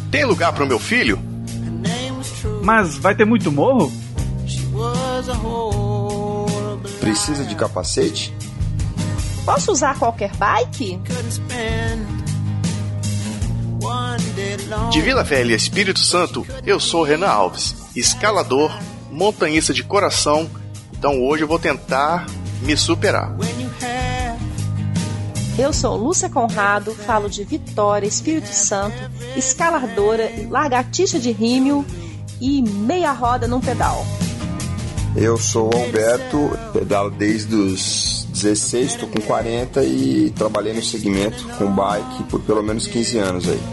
Tem lugar pro meu filho? Mas vai ter muito morro? Precisa de capacete? Posso usar qualquer bike? De Vila Velha, Espírito Santo, eu sou Renan Alves, escalador, montanhista de coração, então hoje eu vou tentar me superar. Eu sou Lúcia Conrado, falo de Vitória, Espírito Santo, escaladora, lagartixa de rímel e meia roda num pedal. Eu sou o Alberto, pedalo desde os 16, estou com 40 e trabalhei no segmento com bike por pelo menos 15 anos aí.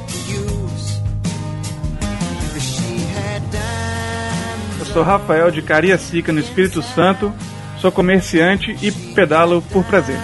Eu sou Rafael de Cariacica, no Espírito Santo, sou comerciante e pedalo por prazer.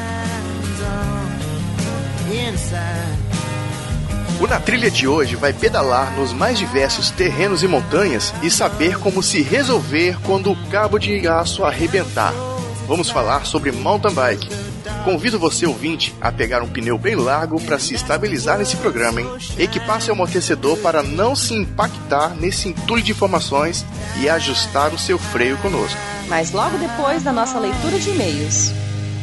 O Na Trilha de hoje vai pedalar nos mais diversos terrenos e montanhas e saber como se resolver quando o cabo de aço arrebentar. Vamos falar sobre mountain bike. Convido você, ouvinte, a pegar um pneu bem largo para se estabilizar nesse programa, hein? Equipar seu amortecedor para não se impactar nesse entulho de informações e ajustar o seu freio conosco. Mas logo depois da nossa leitura de e-mails.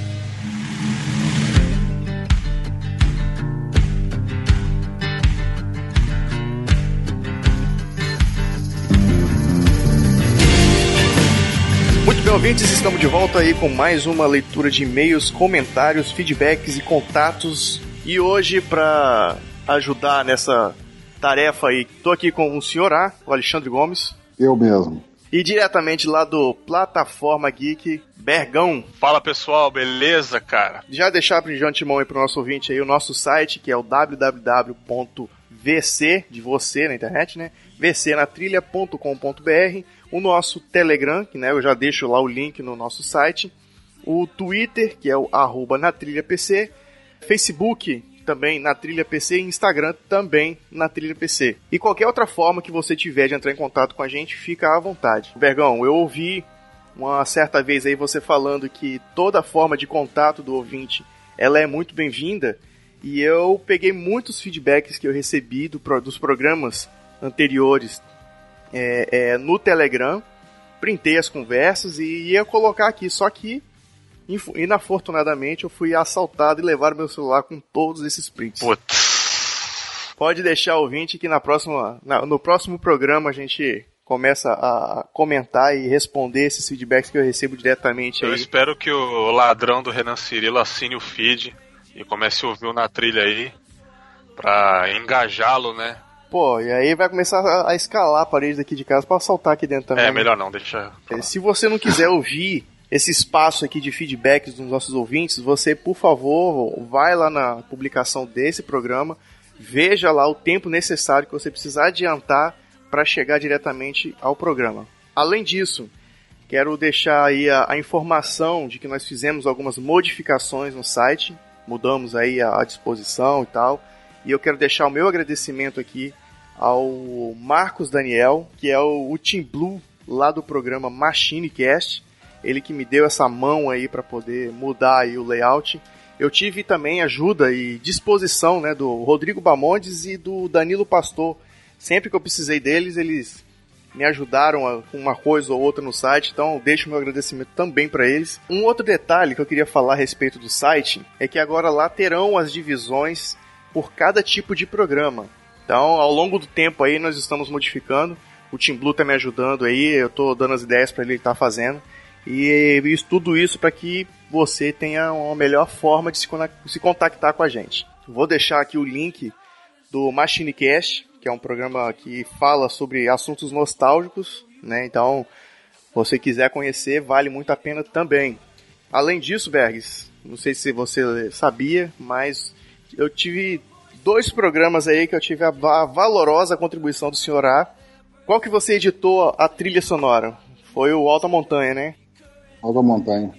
Muito bem, ouvintes, estamos de volta aí com mais uma leitura de e-mails, comentários, feedbacks e contatos. E hoje, para ajudar nessa tarefa aí, estou aqui com o senhor A, o Alexandre Gomes. Eu mesmo. E diretamente lá do Plataforma Geek, Bergão. Fala pessoal, beleza, cara? Já deixar de antemão aí pro nosso ouvinte aí o nosso site, que é o www.vc, de você na internet, né? vcnatrilha.com.br. O nosso Telegram, que né, eu já deixo lá o link no nosso site. O Twitter, que é o @natrilhapc. Facebook, também na Trilha PC, e Instagram também na Trilha PC. E qualquer outra forma que você tiver de entrar em contato com a gente, fica à vontade. Bergão, eu ouvi uma certa vez aí você falando que toda forma de contato do ouvinte, ela é muito bem-vinda, e eu peguei muitos feedbacks que eu recebi dos programas anteriores no Telegram, printei as conversas e ia colocar aqui, só que inafortunadamente eu fui assaltado e levaram meu celular com todos esses prints. Putz. Pode deixar o ouvinte que no próximo programa a gente começa a comentar e responder esses feedbacks que eu recebo diretamente aí. Eu espero que o ladrão do Renan Cirilo assine o feed e comece a ouvir o Na Trilha aí pra engajá-lo, né? Pô, e aí vai começar a escalar a parede daqui de casa pra assaltar aqui dentro também. Melhor não, deixa. Se você não quiser ouvir esse espaço aqui de feedbacks dos nossos ouvintes, você, por favor, vai lá na publicação desse programa, veja lá o tempo necessário que você precisa adiantar para chegar diretamente ao programa. Além disso, quero deixar aí a informação de que nós fizemos algumas modificações no site, mudamos aí a disposição e tal, e eu quero deixar o meu agradecimento aqui ao Marcos Daniel, que é o Team Blue lá do programa MachineCast, ele que me deu essa mão aí para poder mudar aí o layout. Eu tive também ajuda e disposição, né, do Rodrigo Bamondes e do Danilo Pastor. Sempre que eu precisei deles, eles me ajudaram com uma coisa ou outra no site, então deixo meu agradecimento também para eles. Um outro detalhe que eu queria falar a respeito do site é que agora lá terão as divisões por cada tipo de programa. Então, ao longo do tempo aí, nós estamos modificando. O Team Blue tá me ajudando aí, eu tô dando as ideias para ele estar fazendo. E tudo isso para que você tenha uma melhor forma de se contactar com a gente. Vou deixar aqui o link do MachineCast, que é um programa que fala sobre assuntos nostálgicos, né? Então, se você quiser conhecer, vale muito a pena também. Além disso, Bergs, não sei se você sabia, mas eu tive 2 programas aí que eu tive a valorosa contribuição do Sr. A. Qual que você editou a trilha sonora? Foi o Alta Montanha, né? Alta Montanha.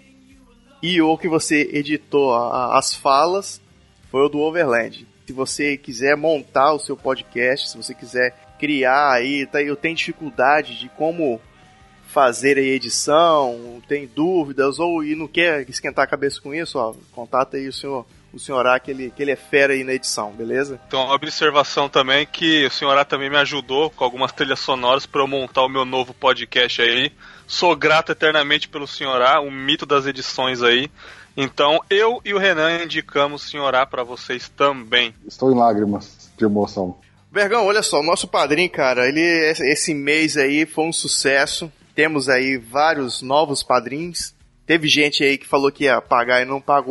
E o que você editou as falas foi o do Overland. Se você quiser montar o seu podcast, se você quiser criar aí, eu tenho dificuldade de como fazer a edição, tem dúvidas ou não quer esquentar a cabeça com isso, ó, contata aí o pro senhorá que ele é fera aí na edição, beleza? Então, uma observação também que o senhorá também me ajudou com algumas trilhas sonoras para eu montar o meu novo podcast aí. Sou grato eternamente pelo senhorá, o mito das edições aí. Então, eu e o Renan indicamos o senhorá para vocês também. Estou em lágrimas de emoção. Bergão, olha só, o nosso padrinho, cara, esse mês aí foi um sucesso. Temos aí vários novos padrinhos. Teve gente aí que falou que ia pagar e não pagou.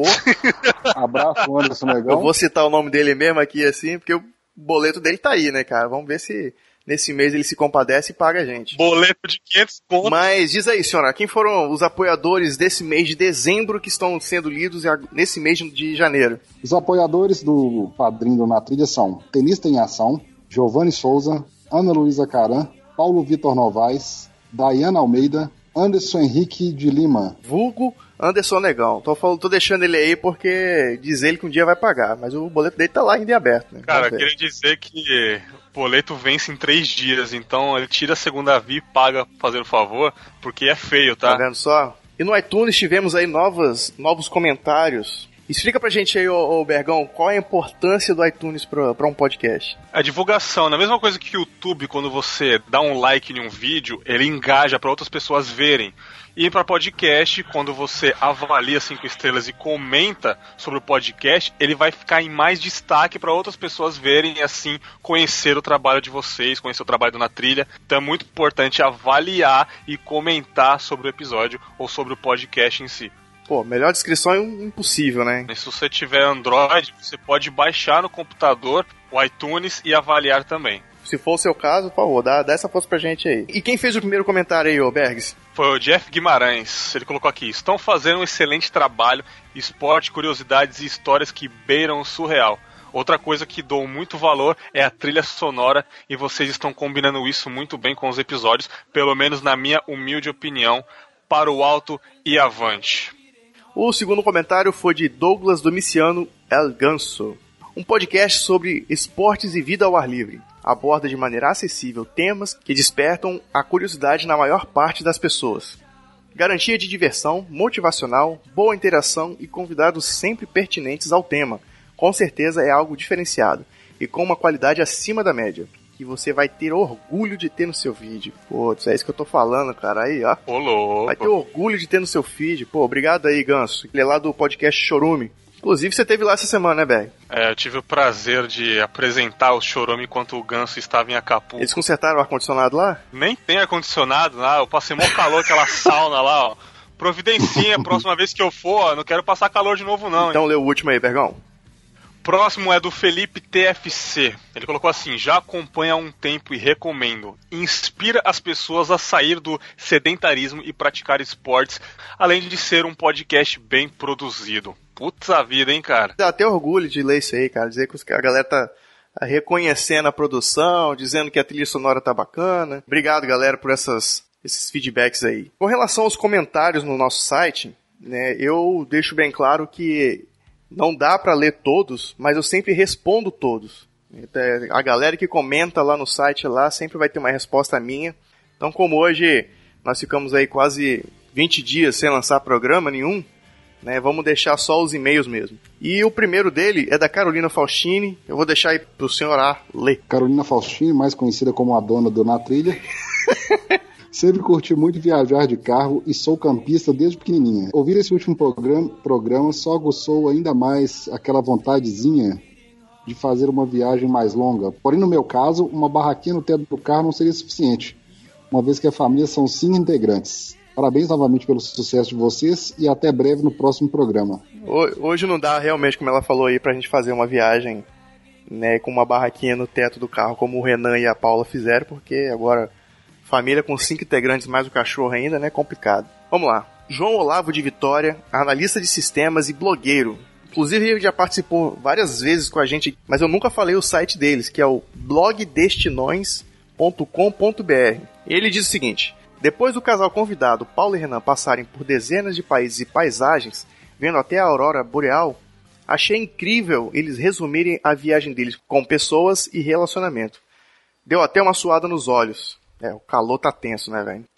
Abraço, Anderson Negão. Eu vou citar o nome dele mesmo aqui, assim, porque o boleto dele tá aí, né, cara? Vamos ver se nesse mês ele se compadece e paga a gente. Boleto de 500 contos. Mas diz aí, senhora, quem foram os apoiadores desse mês de dezembro que estão sendo lidos nesse mês de janeiro? Os apoiadores do Padrinho do Na Trilha são Tenista em Ação, Giovanni Souza, Ana Luísa Caran, Paulo Vitor Novaes, Dayana Almeida, Anderson Henrique de Lima. Vulgo Anderson Negão. Tô deixando ele aí porque diz ele que um dia vai pagar, mas o boleto dele tá lá ainda aberto, né? Cara, queria dizer que o boleto vence em 3 dias, então ele tira a segunda via e paga, fazendo favor, porque é feio, tá? Tá vendo só? E no iTunes tivemos aí novos comentários. Explica pra gente aí, ô Bergão, qual é a importância do iTunes pra um podcast? A divulgação, na mesma coisa que o YouTube, quando você dá um like em um vídeo, ele engaja pra outras pessoas verem. E para podcast, quando você avalia 5 estrelas e comenta sobre o podcast, ele vai ficar em mais destaque para outras pessoas verem e assim conhecer o trabalho de vocês, conhecer o trabalho do Na Trilha. Então é muito importante avaliar e comentar sobre o episódio ou sobre o podcast em si. Pô, melhor descrição é impossível, né? E se você tiver Android, você pode baixar no computador o iTunes e avaliar também. Se for o seu caso, por favor, dá essa força pra gente aí. E quem fez o primeiro comentário aí, ô Bergs? Foi o Jeff Guimarães. Ele colocou aqui: estão fazendo um excelente trabalho, esporte, curiosidades e histórias que beiram o surreal. Outra coisa que dou muito valor é a trilha sonora e vocês estão combinando isso muito bem com os episódios, pelo menos na minha humilde opinião, para o alto e avante. O segundo comentário foi de Douglas Domiciano El Ganso. Um podcast sobre esportes e vida ao ar livre. Aborda de maneira acessível temas que despertam a curiosidade na maior parte das pessoas. Garantia de diversão, motivacional, boa interação e convidados sempre pertinentes ao tema. Com certeza é algo diferenciado e com uma qualidade acima da média, que você vai ter orgulho de ter no seu vídeo. Pô, é isso que eu tô falando, cara. Aí, ó. Ô, louco. Vai ter orgulho de ter no seu feed. Pô, obrigado aí, Ganso. Ele é lá do podcast Chorume. Inclusive, você teve lá essa semana, né, Berg? Eu tive o prazer de apresentar o Chorume enquanto o Ganso estava em Acapulco. Eles consertaram o ar-condicionado lá? Nem tem ar-condicionado lá, eu passei mó calor, aquela sauna lá, ó. Providencinha, próxima vez que eu for, não quero passar calor de novo não. Então lê o último aí, Bergão. Próximo é do Felipe TFC. Ele colocou assim: já acompanha há um tempo e recomendo. Inspira as pessoas a sair do sedentarismo e praticar esportes, além de ser um podcast bem produzido. Puta vida, hein, cara? Dá até orgulho de ler isso aí, cara. Dizer que a galera tá reconhecendo a produção, dizendo que a trilha sonora tá bacana. Obrigado, galera, por esses feedbacks aí. Com relação aos comentários no nosso site, né, eu deixo bem claro que não dá pra ler todos, mas eu sempre respondo todos. A galera que comenta lá no site lá sempre vai ter uma resposta minha. Então, como hoje nós ficamos aí quase 20 dias sem lançar programa nenhum, né, vamos deixar só os e-mails mesmo. E o primeiro dele é da Carolina Faustini. Eu vou deixar aí pro senhor A ler. Carolina Faustini, mais conhecida como a dona do Na Trilha. Sempre curti muito viajar de carro e sou campista desde pequenininha. Ouvir esse último programa só aguçou ainda mais aquela vontadezinha de fazer uma viagem mais longa. Porém, no meu caso, uma barraquinha no teto do carro não seria suficiente, uma vez que a família são 5 integrantes. Parabéns novamente pelo sucesso de vocês e até breve no próximo programa. Hoje não dá realmente, como ela falou aí, pra gente fazer uma viagem, né, com uma barraquinha no teto do carro, como o Renan e a Paula fizeram, porque agora família com 5 integrantes mais o cachorro ainda, né, complicado. Vamos lá. João Olavo de Vitória, analista de sistemas e blogueiro. Inclusive ele já participou várias vezes com a gente, mas eu nunca falei o site deles, que é o blogdestinões.com.br. Ele diz o seguinte: depois do casal convidado, Paulo e Renan, passarem por dezenas de países e paisagens, vendo até a aurora boreal, achei incrível eles resumirem a viagem deles com pessoas e relacionamento. Deu até uma suada nos olhos. O calor tá tenso, né, velho?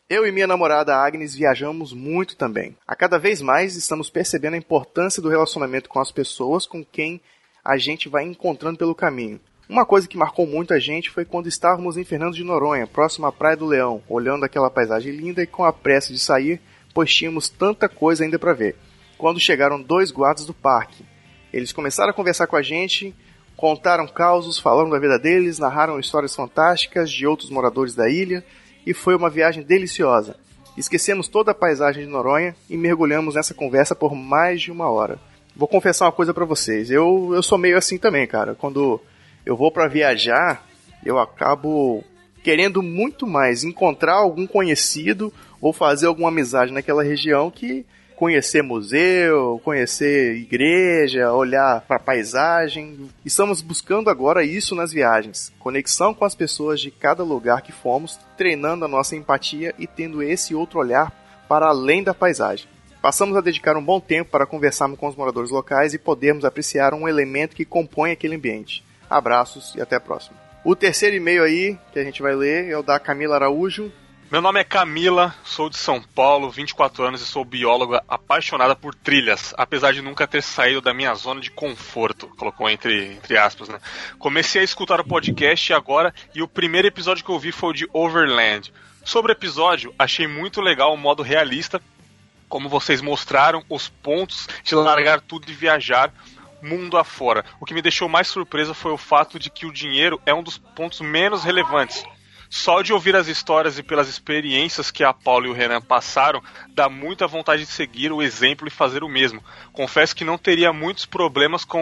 Eu e minha namorada Agnes viajamos muito também. A cada vez mais estamos percebendo a importância do relacionamento com as pessoas com quem a gente vai encontrando pelo caminho. Uma coisa que marcou muito a gente foi quando estávamos em Fernando de Noronha, próximo à Praia do Leão, olhando aquela paisagem linda e com a pressa de sair, pois tínhamos tanta coisa ainda para ver. Quando chegaram 2 guardas do parque. Eles começaram a conversar com a gente, contaram causos, falaram da vida deles, narraram histórias fantásticas de outros moradores da ilha, e foi uma viagem deliciosa. Esquecemos toda a paisagem de Noronha e mergulhamos nessa conversa por mais de 1 hora. Vou confessar uma coisa pra vocês, eu sou meio assim também, cara. Quando eu vou pra viajar, eu acabo querendo muito mais encontrar algum conhecido ou fazer alguma amizade naquela região que conhecer museu, conhecer igreja, olhar para a paisagem. Estamos buscando agora isso nas viagens. Conexão com as pessoas de cada lugar que fomos, treinando a nossa empatia e tendo esse outro olhar para além da paisagem. Passamos a dedicar um bom tempo para conversarmos com os moradores locais e podermos apreciar um elemento que compõe aquele ambiente. Abraços e até a próxima. O terceiro e-mail aí que a gente vai ler é o da Camila Araújo. Meu nome é Camila, sou de São Paulo, 24 anos e sou bióloga apaixonada por trilhas, apesar de nunca ter saído da minha zona de conforto, colocou entre aspas, né? Comecei a escutar o podcast agora e o primeiro episódio que eu vi foi o de Overland. Sobre o episódio, achei muito legal o modo realista, como vocês mostraram os pontos de largar tudo e viajar mundo afora. O que me deixou mais surpresa foi o fato de que o dinheiro é um dos pontos menos relevantes. Só de ouvir as histórias e pelas experiências que a Paula e o Renan passaram, dá muita vontade de seguir o exemplo e fazer o mesmo. Confesso que não teria muitos problemas com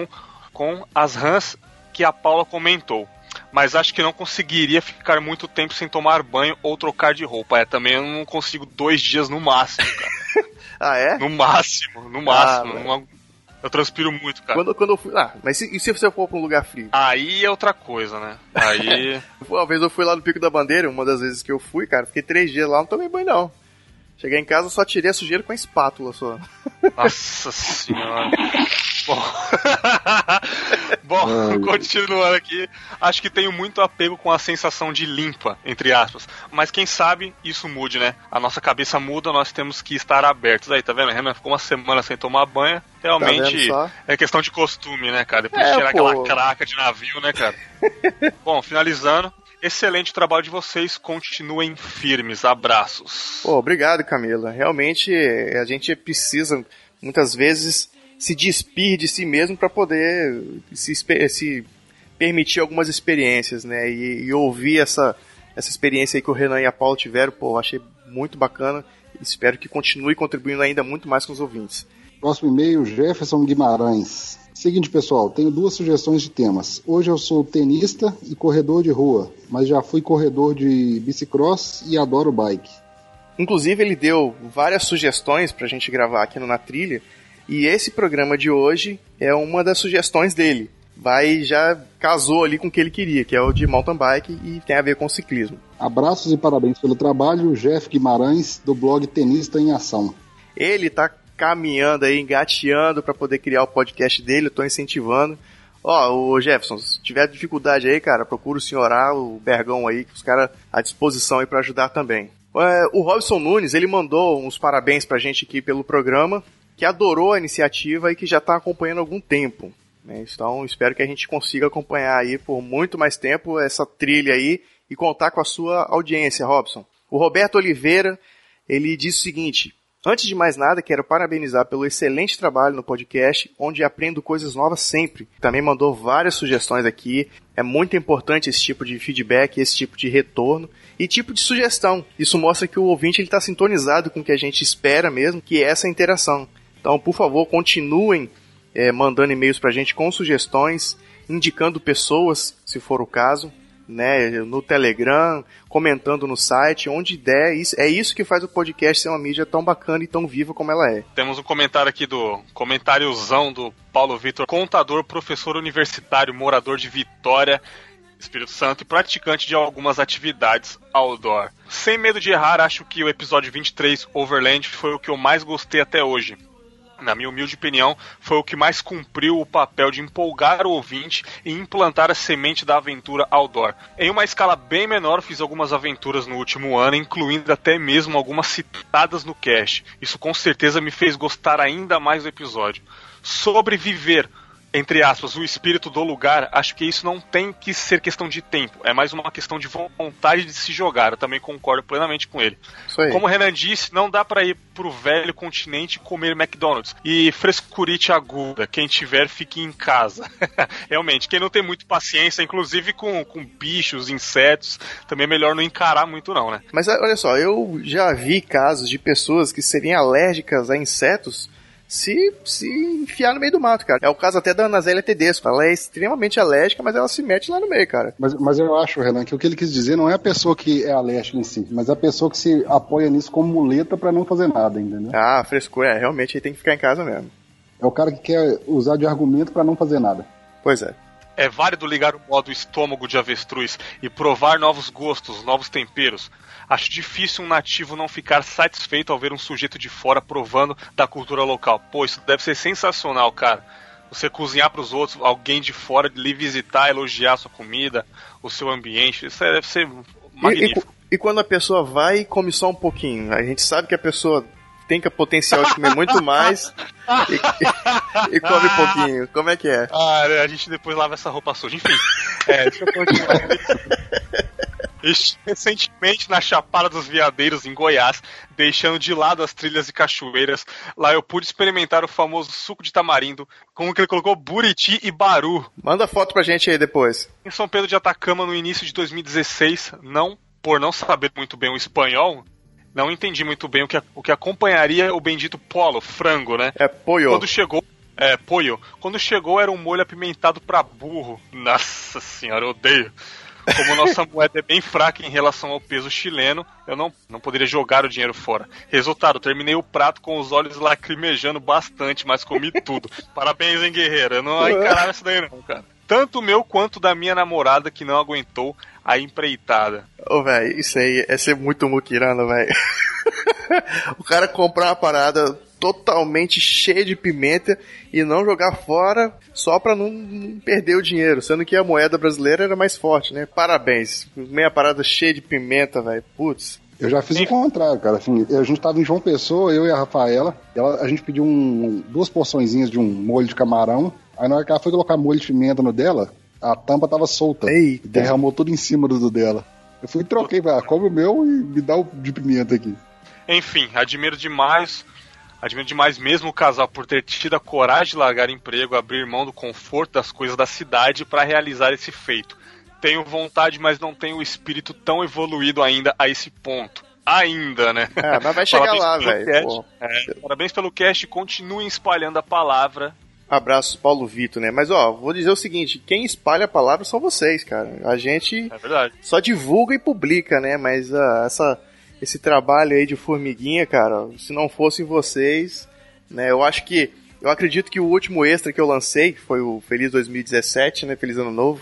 as rãs que a Paula comentou, mas acho que não conseguiria ficar muito tempo sem tomar banho ou trocar de roupa. Também eu não consigo 2 dias no máximo, cara. Ah, é? No máximo. Eu transpiro muito, cara. Quando eu fui... mas e se você for pra um lugar frio? Aí é outra coisa, né? Aí... Uma vez eu fui lá no Pico da Bandeira, uma das vezes que eu fui, cara, fiquei 3 dias lá, não tomei banho, não. Cheguei em casa, só tirei a sujeira com a espátula, só. Nossa senhora. Bom, continuando aqui, acho que tenho muito apego com a sensação de limpa, entre aspas, mas quem sabe isso mude, né? A nossa cabeça muda, nós temos que estar abertos. Aí, tá vendo? Renan ficou 1 semana sem tomar banho, realmente é questão de costume, né, cara? Depois de tirar aquela craca de navio, né, cara? Bom, finalizando, excelente trabalho de vocês, continuem firmes, abraços. Obrigado, Camila. Realmente a gente precisa, muitas vezes, se despir de si mesmo para poder se permitir algumas experiências, né? E ouvir essa experiência aí que o Renan e a Paula tiveram, achei muito bacana. Espero que continue contribuindo ainda muito mais com os ouvintes. Próximo e-mail, Jefferson Guimarães. Seguinte, pessoal, tenho 2 sugestões de temas. Hoje eu sou tenista e corredor de rua, mas já fui corredor de bicicross e adoro bike. Inclusive, ele deu várias sugestões pra gente gravar aqui no Na Trilha, e esse programa de hoje é uma das sugestões dele. Já casou ali com o que ele queria, que é o de mountain bike e tem a ver com ciclismo. Abraços e parabéns pelo trabalho, Jeff Guimarães, do blog Tenista em Ação. Ele tá caminhando aí, engateando para poder criar o podcast dele, eu tô incentivando. O Jefferson, se tiver dificuldade aí, cara, procura o Senhorá, o Bergão aí, que os caras à disposição aí para ajudar também. O Robson Nunes, ele mandou uns parabéns pra gente aqui pelo programa, que adorou a iniciativa e que já tá acompanhando há algum tempo, né? Então, espero que a gente consiga acompanhar aí por muito mais tempo essa trilha aí e contar com a sua audiência, Robson. O Roberto Oliveira, ele disse o seguinte: antes de mais nada, quero parabenizar pelo excelente trabalho no podcast, onde aprendo coisas novas sempre. Também mandou várias sugestões aqui. É muito importante esse tipo de feedback, esse tipo de retorno e tipo de sugestão. Isso mostra que o ouvinte está sintonizado com o que a gente espera mesmo, que é essa interação. Então, por favor, continuem mandando e-mails pra gente com sugestões, indicando pessoas, se for o caso, né, no Telegram, comentando no site, onde der. É isso que faz o podcast ser uma mídia tão bacana e tão viva como ela é. Temos um comentário aqui comentáriozão do Paulo Vitor, contador, professor universitário, morador de Vitória, Espírito Santo e praticante de algumas atividades outdoor. Sem medo de errar, acho que o episódio 23, Overland, foi o que eu mais gostei até hoje. na minha humilde opinião, foi o que mais cumpriu o papel de empolgar o ouvinte e implantar a semente da aventura outdoor. Em uma escala bem menor, fiz algumas aventuras no último ano, incluindo até mesmo algumas citadas no cast. Isso com certeza me fez gostar ainda mais do episódio. Sobre viver, entre aspas, o espírito do lugar, acho que isso não tem que ser questão de tempo, é mais uma questão de vontade de se jogar. Eu também concordo plenamente com ele. Como o Renan disse, não dá pra ir pro velho continente e comer McDonald's e frescurite aguda, quem tiver fique em casa. Realmente, quem não tem muito paciência, inclusive com bichos, insetos, também é melhor não encarar muito não, né? Mas olha só, eu já vi casos de pessoas que seriam alérgicas a insetos se enfiar no meio do mato, cara. É o caso até da Ana Zélia Tedesco. Ela é extremamente alérgica, mas ela se mete lá no meio, cara. Mas eu acho, Renan, que o que ele quis dizer não é a pessoa que é alérgica em si, mas a pessoa que se apoia nisso como muleta pra não fazer nada, entendeu? Ah, frescura. Realmente ele tem que ficar em casa mesmo. É o cara que quer usar de argumento pra não fazer nada. Pois é. É válido ligar o modo estômago de avestruz e provar novos gostos, novos temperos. Acho difícil um nativo não ficar satisfeito ao ver um sujeito de fora provando da cultura local. Pô, isso deve ser sensacional, cara. Você cozinhar pros outros, alguém de fora lhe visitar, elogiar a sua comida, o seu ambiente, isso deve ser magnífico. E quando a pessoa vai e come só um pouquinho? A gente sabe que a pessoa tem que potencial de comer muito mais e come pouquinho. Como é que é? A gente depois lava essa roupa suja. Enfim, deixa eu continuar. Recentemente na Chapada dos Veadeiros, em Goiás, deixando de lado as trilhas e cachoeiras, lá eu pude experimentar o famoso suco de tamarindo, como que ele colocou, buriti e baru. Manda foto pra gente aí depois. Em São Pedro de Atacama, no início de 2016, por não saber muito bem o espanhol, não entendi muito bem o que acompanharia o bendito polo, frango, né? É pollo. Pollo. Quando chegou era um molho apimentado pra burro. Nossa senhora, eu odeio. Como nossa moeda é bem fraca em relação ao peso chileno, eu não poderia jogar o dinheiro fora. Resultado, terminei o prato com os olhos lacrimejando bastante, mas comi tudo. Parabéns, hein, guerreiro? Eu não encarava isso daí não, cara. Tanto o meu quanto da minha namorada, que não aguentou a empreitada. Ô, velho, isso aí é ser muito muquirana, velho. O cara comprar uma parada totalmente cheia de pimenta e não jogar fora só pra não perder o dinheiro, sendo que a moeda brasileira era mais forte, né? Parabéns. Meia parada cheia de pimenta, velho. Putz. Eu já fiz o contrário, cara. Assim, a gente tava em João Pessoa, eu e a Rafaela, a gente pediu 2 porçõezinhas de um molho de camarão. Aí na hora que ela foi colocar molho de pimenta no dela, a tampa tava solta. Eita. Derramou tudo em cima do dela. Eu fui e troquei, come o meu e me dá o de pimenta aqui. Enfim, admiro demais mesmo o casal por ter tido a coragem de largar emprego, abrir mão do conforto das coisas da cidade para realizar esse feito. Tenho vontade, mas não tenho o espírito tão evoluído ainda a esse ponto. Ainda, né? Mas vai chegar lá, velho. Parabéns pelo cast e continuem espalhando a palavra. Abraços, Paulo Vitor, né? Mas, vou dizer o seguinte, quem espalha a palavra são vocês, cara. A gente só divulga e publica, né? Mas esse trabalho aí de formiguinha, cara, se não fossem vocês, né? Eu acredito que o último extra que eu lancei, que foi o Feliz 2017, né? Feliz Ano Novo,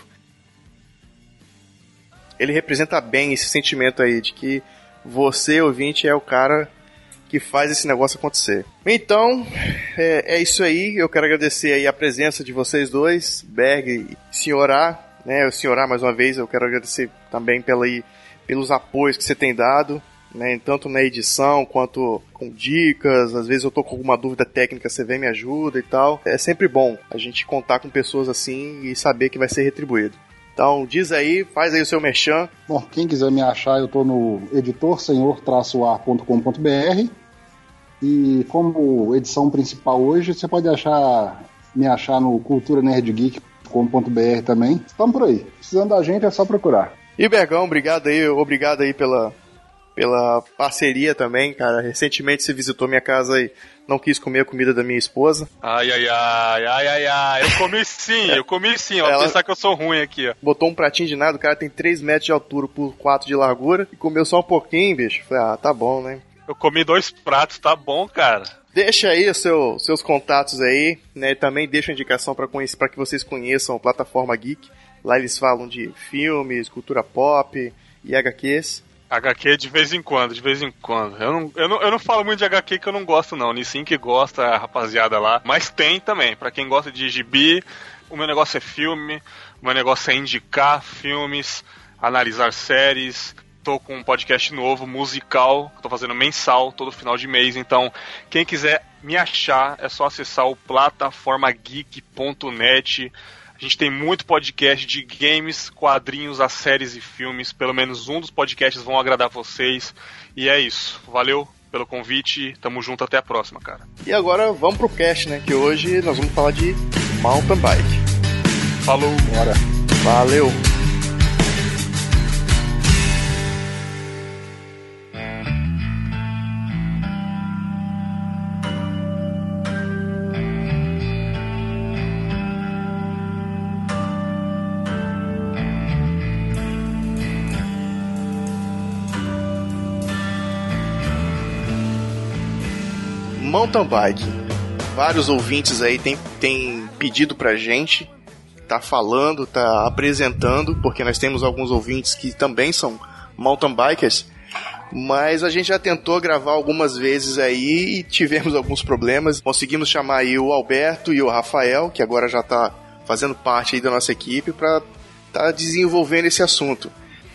ele representa bem esse sentimento aí de que você, ouvinte, é o cara que faz esse negócio acontecer. Então, é isso aí. Eu quero agradecer aí a presença de vocês dois, Berg e Senhorá, né? O Senhorá, mais uma vez, eu quero agradecer também pelos apoios que você tem dado, né? Tanto na edição quanto com dicas. Às vezes eu tô com alguma dúvida técnica, você vem e me ajuda e tal. É sempre bom a gente contar com pessoas assim e saber que vai ser retribuído. Então, diz aí, faz aí o seu merchan. Bom, quem quiser me achar, eu tô no editorsenhor-ar.com.br e como edição principal hoje, você pode me achar no culturanerdgeek.com.br também. Estamos por aí. Precisando da gente, é só procurar. E Bergão, obrigado aí pela parceria também, cara. Recentemente você visitou minha casa e não quis comer a comida da minha esposa. Ai. Eu comi sim. Ela pensar que eu sou ruim aqui, ó. Botou um pratinho de nada, o cara tem 3 metros de altura por 4 de largura e comeu só um pouquinho, bicho. Falei, tá bom, né? Eu comi 2 pratos, tá bom, cara. Deixa aí os seus contatos aí, né? Também deixa uma indicação para que vocês conheçam a Plataforma Geek. Lá eles falam de filmes, cultura pop e HQs. HQ de vez em quando. Eu não falo muito de HQ que eu não gosto, não. Nissin que gosta, a rapaziada lá. Mas tem também. Pra quem gosta de gibi, o meu negócio é filme. O meu negócio é indicar filmes, analisar séries. Tô com um podcast novo, musical. Tô fazendo mensal, todo final de mês. Então, quem quiser me achar, é só acessar o plataformageek.net. A gente tem muito podcast de games, quadrinhos, as séries e filmes. Pelo menos um dos podcasts vão agradar vocês. E é isso. Valeu pelo convite. Tamo junto, até a próxima, cara. E agora vamos pro cast, né? Que hoje nós vamos falar de mountain bike. Falou. Bora. Valeu. Mountain bike. Vários ouvintes aí tem pedido pra gente, tá falando, tá apresentando, porque nós temos alguns ouvintes que também são mountain bikers, mas a gente já tentou gravar algumas vezes aí e tivemos alguns problemas. Conseguimos chamar aí o Alberto e o Rafael, que agora já tá fazendo parte aí da nossa equipe, pra tá desenvolvendo esse assunto.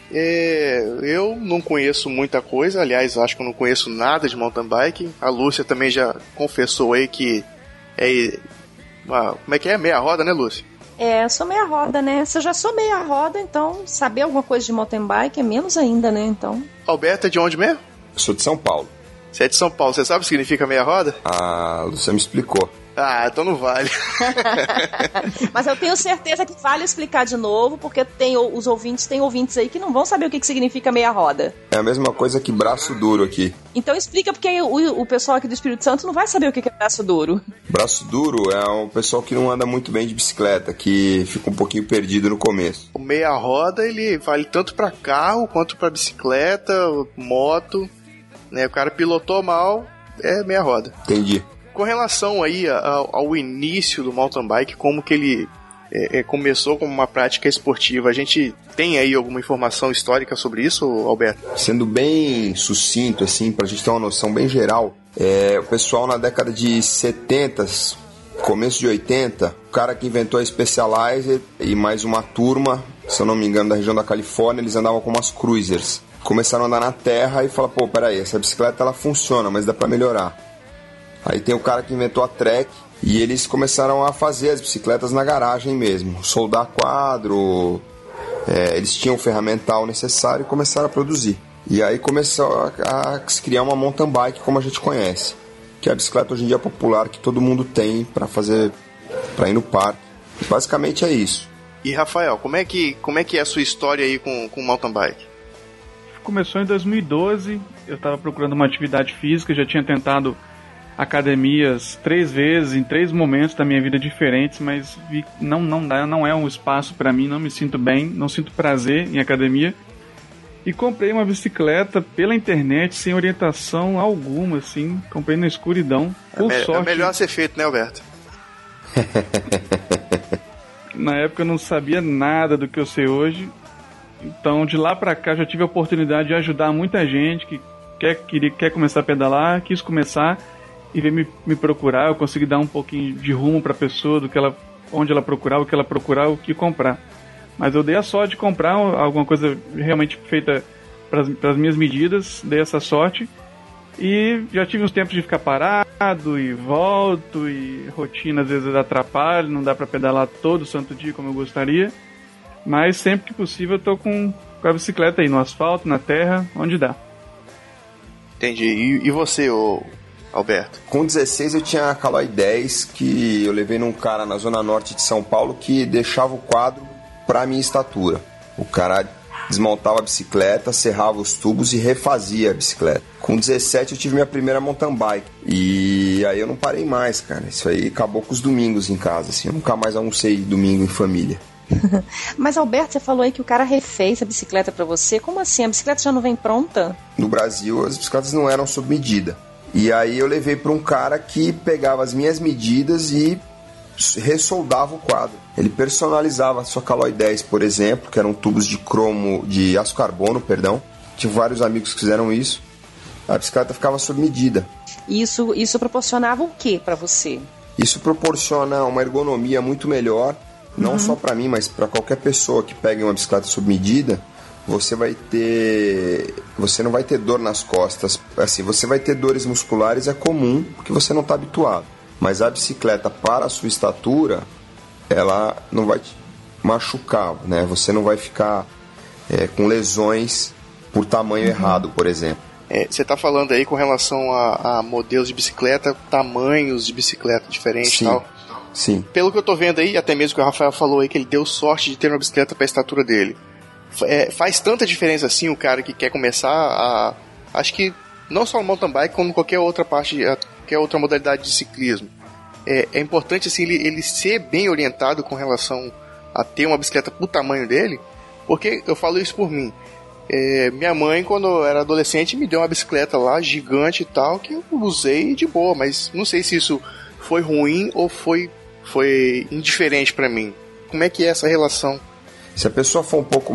Eu não conheço muita coisa, aliás, acho que eu não conheço nada de mountain bike. A Lúcia também já confessou aí que como é que é? Meia roda, né, Lúcia? Eu sou meia roda, né? Se eu já sou meia roda, então saber alguma coisa de mountain bike é menos ainda, né? Então. Alberto é de onde mesmo? Eu sou de São Paulo. Você é de São Paulo, você sabe o que significa meia roda? A Lúcia me explicou. Ah, então não vale. Mas eu tenho certeza que vale explicar de novo, porque tem ouvintes aí que não vão saber o que significa meia roda. É a mesma coisa que braço duro aqui. Então explica, porque o pessoal aqui do Espírito Santo não vai saber o que é braço duro. Braço duro é um pessoal que não anda muito bem de bicicleta, que fica um pouquinho perdido no começo. O meia roda, ele vale tanto para carro, quanto para bicicleta, moto, né? O cara pilotou mal, é meia roda. Entendi. Com relação aí ao início do mountain bike, como que ele começou como uma prática esportiva, a gente tem aí alguma informação histórica sobre isso, Alberto? Sendo bem sucinto, assim, pra gente ter uma noção bem geral, o pessoal na década de 70, começo de 80, o cara que inventou a Specialized e mais uma turma, se eu não me engano, da região da Califórnia, eles andavam com umas cruisers. Começaram a andar na terra e falaram, pô, peraí, essa bicicleta ela funciona, mas dá pra melhorar. Aí tem o cara que inventou a Trek e eles começaram a fazer as bicicletas na garagem mesmo, soldar quadro, eles tinham o ferramental necessário e começaram a produzir. E aí começou a se criar uma mountain bike como a gente conhece, que é a bicicleta hoje em dia popular que todo mundo tem para ir no parque. Basicamente é isso. E Rafael, como é que é a sua história aí com mountain bike? Começou em 2012, eu estava procurando uma atividade física, já tinha tentado academias 3 vezes, em 3 momentos da minha vida diferentes, mas vi que não é um espaço para mim, não me sinto bem, não sinto prazer em academia. E comprei uma bicicleta pela internet, sem orientação alguma, assim, comprei na escuridão, por sorte. É melhor ser feito, né, Alberto? Na época eu não sabia nada do que eu sei hoje, então de lá pra cá já tive a oportunidade de ajudar muita gente que quer começar a pedalar, quis começar e veio me procurar. Eu consegui dar um pouquinho de rumo pra pessoa, onde ela procurar, o que ela procurar, o que comprar. Mas eu dei a sorte de comprar alguma coisa realmente feita para as minhas medidas, dei essa sorte. E já tive uns tempos de ficar parado e volto, e rotina às vezes atrapalha, não dá para pedalar todo santo dia como eu gostaria. Mas sempre que possível eu tô com a bicicleta aí, no asfalto, na terra, onde dá. Entendi. E você, Alberto? Com 16 eu tinha a Caloi 10, que eu levei num cara na zona norte de São Paulo que deixava o quadro pra minha estatura. O cara desmontava a bicicleta, serrava os tubos e refazia a bicicleta. Com 17 eu tive minha primeira mountain bike. E aí eu não parei mais, cara. Isso aí acabou com os domingos em casa, assim. Eu nunca mais almocei domingo em família. Mas, Alberto, você falou aí que o cara refez a bicicleta pra você. Como assim? A bicicleta já não vem pronta? No Brasil, as bicicletas não eram sob medida. E aí eu levei pra um cara que pegava as minhas medidas e ressoldava o quadro. Ele personalizava a sua Caloi 10, por exemplo, que eram tubos de aço carbono, tive vários amigos que fizeram isso, a bicicleta ficava sob medida. Isso proporcionava o que para você? Isso proporciona uma ergonomia muito melhor, não só para mim, mas para qualquer pessoa que pegue uma bicicleta sob medida. Você não vai ter dor nas costas. Assim, você vai ter dores musculares, é comum, porque você não está habituado. Mas a bicicleta, para a sua estatura, ela não vai te machucar, né? Você não vai ficar com lesões por tamanho errado, por exemplo. Você está falando aí com relação a modelos de bicicleta, tamanhos de bicicleta diferentes e tal. Sim. Pelo que eu tô vendo aí, até mesmo que o Rafael falou aí, que ele deu sorte de ter uma bicicleta para a estatura dele. Faz tanta diferença assim o cara que quer começar acho que não só no mountain bike, como qualquer outra qualquer outra modalidade de ciclismo. É importante assim ele ser bem orientado com relação a ter uma bicicleta pro tamanho dele, porque eu falo isso por mim. Minha mãe, quando eu era adolescente, me deu uma bicicleta lá, gigante e tal, que eu usei de boa, mas não sei se isso foi ruim ou foi indiferente pra mim. Como é que é essa relação? Se a pessoa for um pouquinho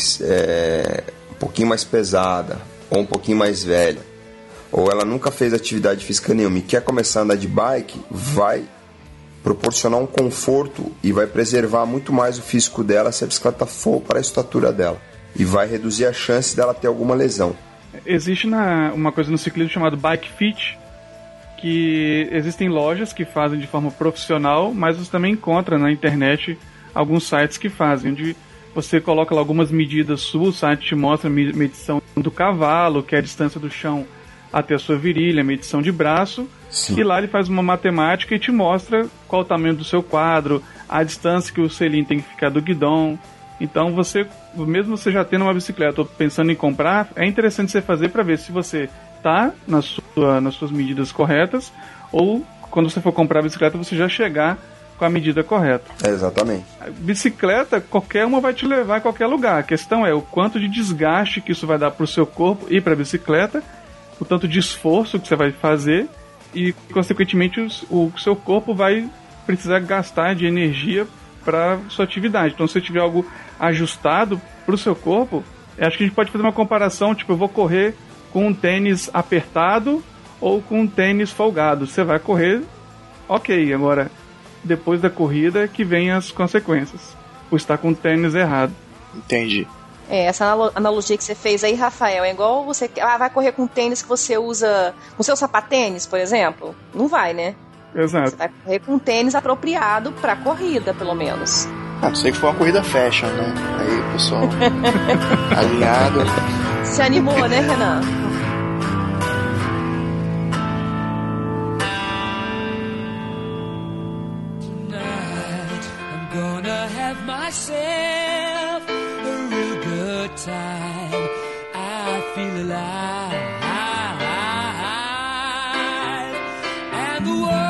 mais pesada, ou um pouquinho mais velha, ou ela nunca fez atividade física nenhuma e quer começar a andar de bike, vai proporcionar um conforto e vai preservar muito mais o físico dela se a bicicleta for para a estatura dela. E vai reduzir a chance dela ter alguma lesão. Existe uma coisa no ciclismo chamada Bike Fit, que existem lojas que fazem de forma profissional, mas você também encontra na internet alguns sites que fazem, onde você coloca lá algumas medidas suas, o site te mostra a medição do cavalo, que é a distância do chão até a sua virilha, medição de braço. Sim. E lá ele faz uma matemática e te mostra qual o tamanho do seu quadro, a distância que o selim tem que ficar do guidão. Então mesmo você já tendo uma bicicleta ou pensando em comprar, é interessante você fazer para ver se você está nas suas medidas corretas, ou quando você for comprar a bicicleta você já chegar com a medida correta. Exatamente. A bicicleta, qualquer uma vai te levar a qualquer lugar. A questão é o quanto de desgaste que isso vai dar para o seu corpo e para a bicicleta, o tanto de esforço que você vai fazer e, consequentemente, o seu corpo vai precisar gastar de energia para sua atividade. Então, se você tiver algo ajustado para o seu corpo, acho que a gente pode fazer uma comparação, tipo, eu vou correr com um tênis apertado ou com um tênis folgado. Você vai correr, ok, agora depois da corrida que vem as consequências, por estar com o tênis errado. Entendi. Essa analogia que você fez aí, Rafael, é igual você vai correr com tênis que você usa com seu sapatênis, por exemplo? Não vai, né? Exato. Você vai correr com um tênis apropriado pra corrida, pelo menos. Não sei que foi uma corrida fashion, né? Aí, pessoal, alinhado. Se animou, né, Renan? Tonight I'm gonna have myself a real good time. I feel alive. And the world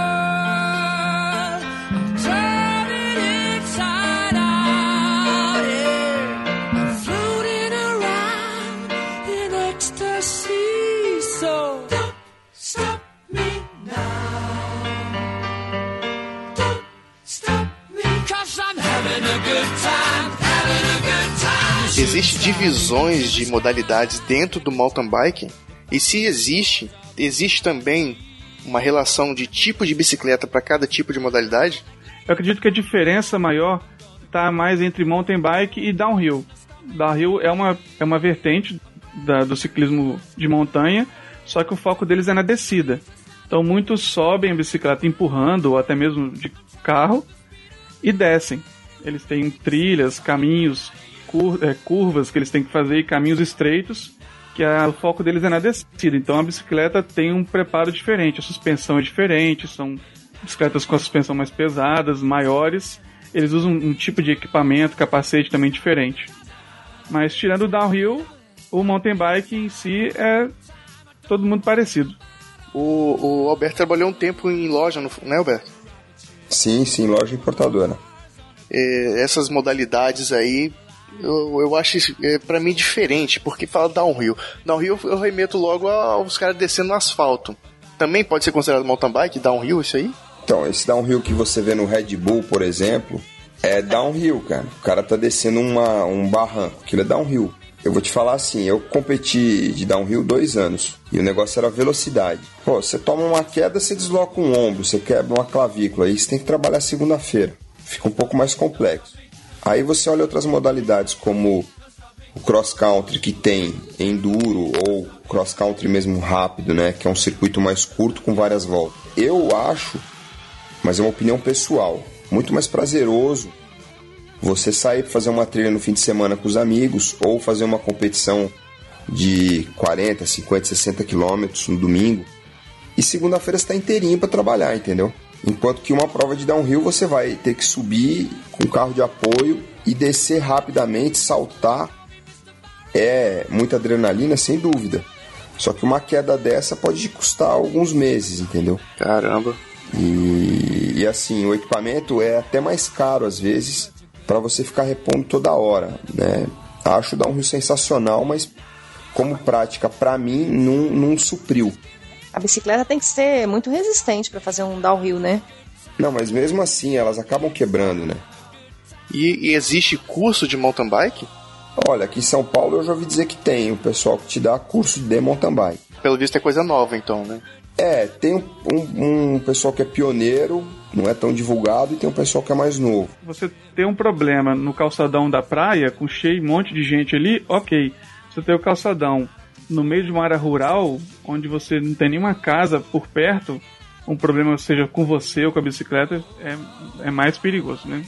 Existem divisões de modalidades dentro do mountain bike? E se existe também uma relação de tipo de bicicleta para cada tipo de modalidade? Eu acredito que a diferença maior está mais entre mountain bike e downhill. Downhill é uma vertente do ciclismo de montanha, só que o foco deles é na descida. Então muitos sobem a bicicleta empurrando, ou até mesmo de carro, e descem. Eles têm trilhas, caminhos, curvas que eles têm que fazer e caminhos estreitos, que o foco deles é na descida. Então a bicicleta tem um preparo diferente, a suspensão é diferente, são bicicletas com a suspensão mais pesadas, maiores. Eles usam um tipo de equipamento, capacete também diferente. Mas tirando o downhill, o mountain bike em si é todo mundo parecido. O Alberto trabalhou um tempo em loja, né, Alberto? Sim, loja importadora. Essas modalidades aí, eu acho pra mim diferente, porque fala downhill. Downhill eu remeto logo aos caras descendo no asfalto. Também pode ser considerado mountain bike, downhill, isso aí? Então, esse downhill que você vê no Red Bull, por exemplo, é downhill, cara. O cara tá descendo um barranco, aquilo é downhill. Eu vou te falar assim, eu competi de downhill 2 anos e o negócio era velocidade. Pô, você toma uma queda, você desloca um ombro, você quebra uma clavícula, aí você tem que trabalhar segunda-feira. Fica um pouco mais complexo. Aí você olha outras modalidades como o cross country, que tem enduro, ou cross country mesmo rápido, né, que é um circuito mais curto com várias voltas. Eu acho, mas é uma opinião pessoal, muito mais prazeroso você sair para fazer uma trilha no fim de semana com os amigos ou fazer uma competição de 40, 50, 60 quilômetros no domingo e segunda-feira você está inteirinho para trabalhar, entendeu? Enquanto que uma prova de downhill você vai ter que subir com carro de apoio e descer rapidamente, saltar. É muita adrenalina, sem dúvida. Só que uma queda dessa pode custar alguns meses, entendeu? Caramba. E assim, o equipamento é até mais caro às vezes para você ficar repondo toda hora, né? Acho o downhill sensacional, mas como prática para mim não supriu. A bicicleta tem que ser muito resistente para fazer um downhill, né? Não, mas mesmo assim elas acabam quebrando, né? E existe curso de mountain bike? Olha, aqui em São Paulo eu já ouvi dizer que tem o pessoal que te dá curso de mountain bike. Pelo visto é coisa nova então, né? É, tem um pessoal que é pioneiro, não é tão divulgado, e tem um pessoal que é mais novo. Você tem um problema no calçadão da praia, com cheio, um monte de gente ali, ok. Você tem o calçadão no meio de uma área rural, onde você não tem nenhuma casa por perto, um problema seja com você ou com a bicicleta, é mais perigoso, né?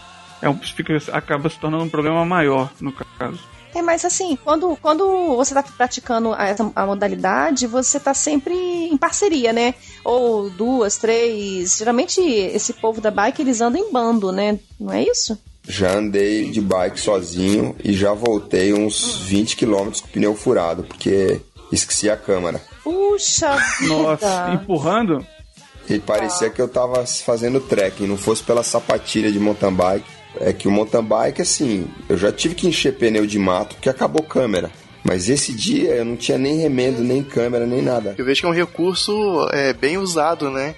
Acaba se tornando um problema maior, no caso. Mas assim, quando você está praticando a modalidade, você está sempre em parceria, né? Ou 2, 3. Geralmente esse povo da bike, eles andam em bando, né? Não é isso? Já andei de bike sozinho e já voltei uns 20 km com o pneu furado, porque esqueci a câmera. Puxa vida! Nossa, empurrando? E parecia que eu tava fazendo trekking, não fosse pela sapatilha de mountain bike. É que o mountain bike, assim, eu já tive que encher pneu de mato porque acabou câmera. Mas esse dia eu não tinha nem remendo, nem câmera, nem nada. Eu vejo que é um recurso bem usado, né?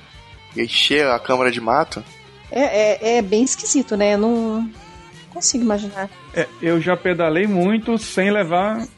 Encher a câmera de mato. É bem esquisito, né? Eu não consigo imaginar. Eu já pedalei muito sem levar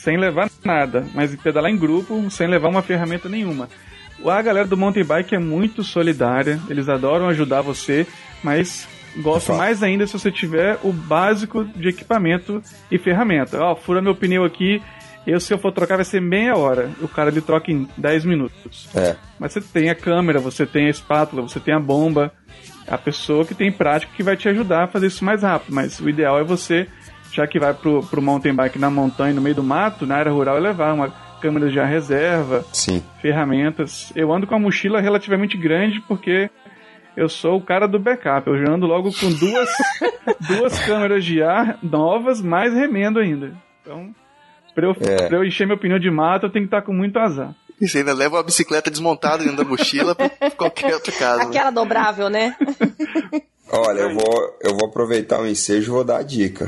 nada, mas pedalar em grupo sem levar uma ferramenta nenhuma. A galera do mountain bike é muito solidária, eles adoram ajudar você, mas gosto mais ainda se você tiver o básico de equipamento e ferramenta. Fura meu pneu aqui, se eu for trocar vai ser meia hora. O cara ele troca em 10 minutos. Mas você tem a câmera, você tem a espátula, você tem a bomba, a pessoa que tem prática que vai te ajudar a fazer isso mais rápido. Mas o ideal é você, já que vai pro mountain bike na montanha, no meio do mato, na área rural, é levar uma câmera de ar reserva, sim, ferramentas. Eu ando com uma mochila relativamente grande porque eu sou o cara do backup. Eu já ando logo com duas câmeras de ar novas, mais remendo ainda. Então, pra eu encher meu pneu de mato, eu tenho que estar com muito azar. E você ainda leva uma bicicleta desmontada dentro da mochila pra qualquer outro caso. Aquela dobrável, né? Olha, eu vou aproveitar o ensejo e vou dar a dica.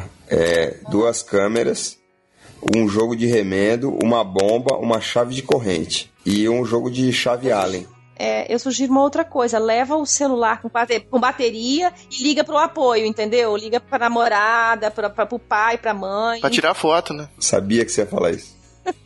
2 câmeras, um jogo de remendo, uma bomba, uma chave de corrente e um jogo de chave Allen. Eu sugiro uma outra coisa, leva o celular com bateria e liga pro apoio, entendeu? Liga pra namorada, pro pai, pra mãe. Pra tirar foto, né? Sabia que você ia falar isso.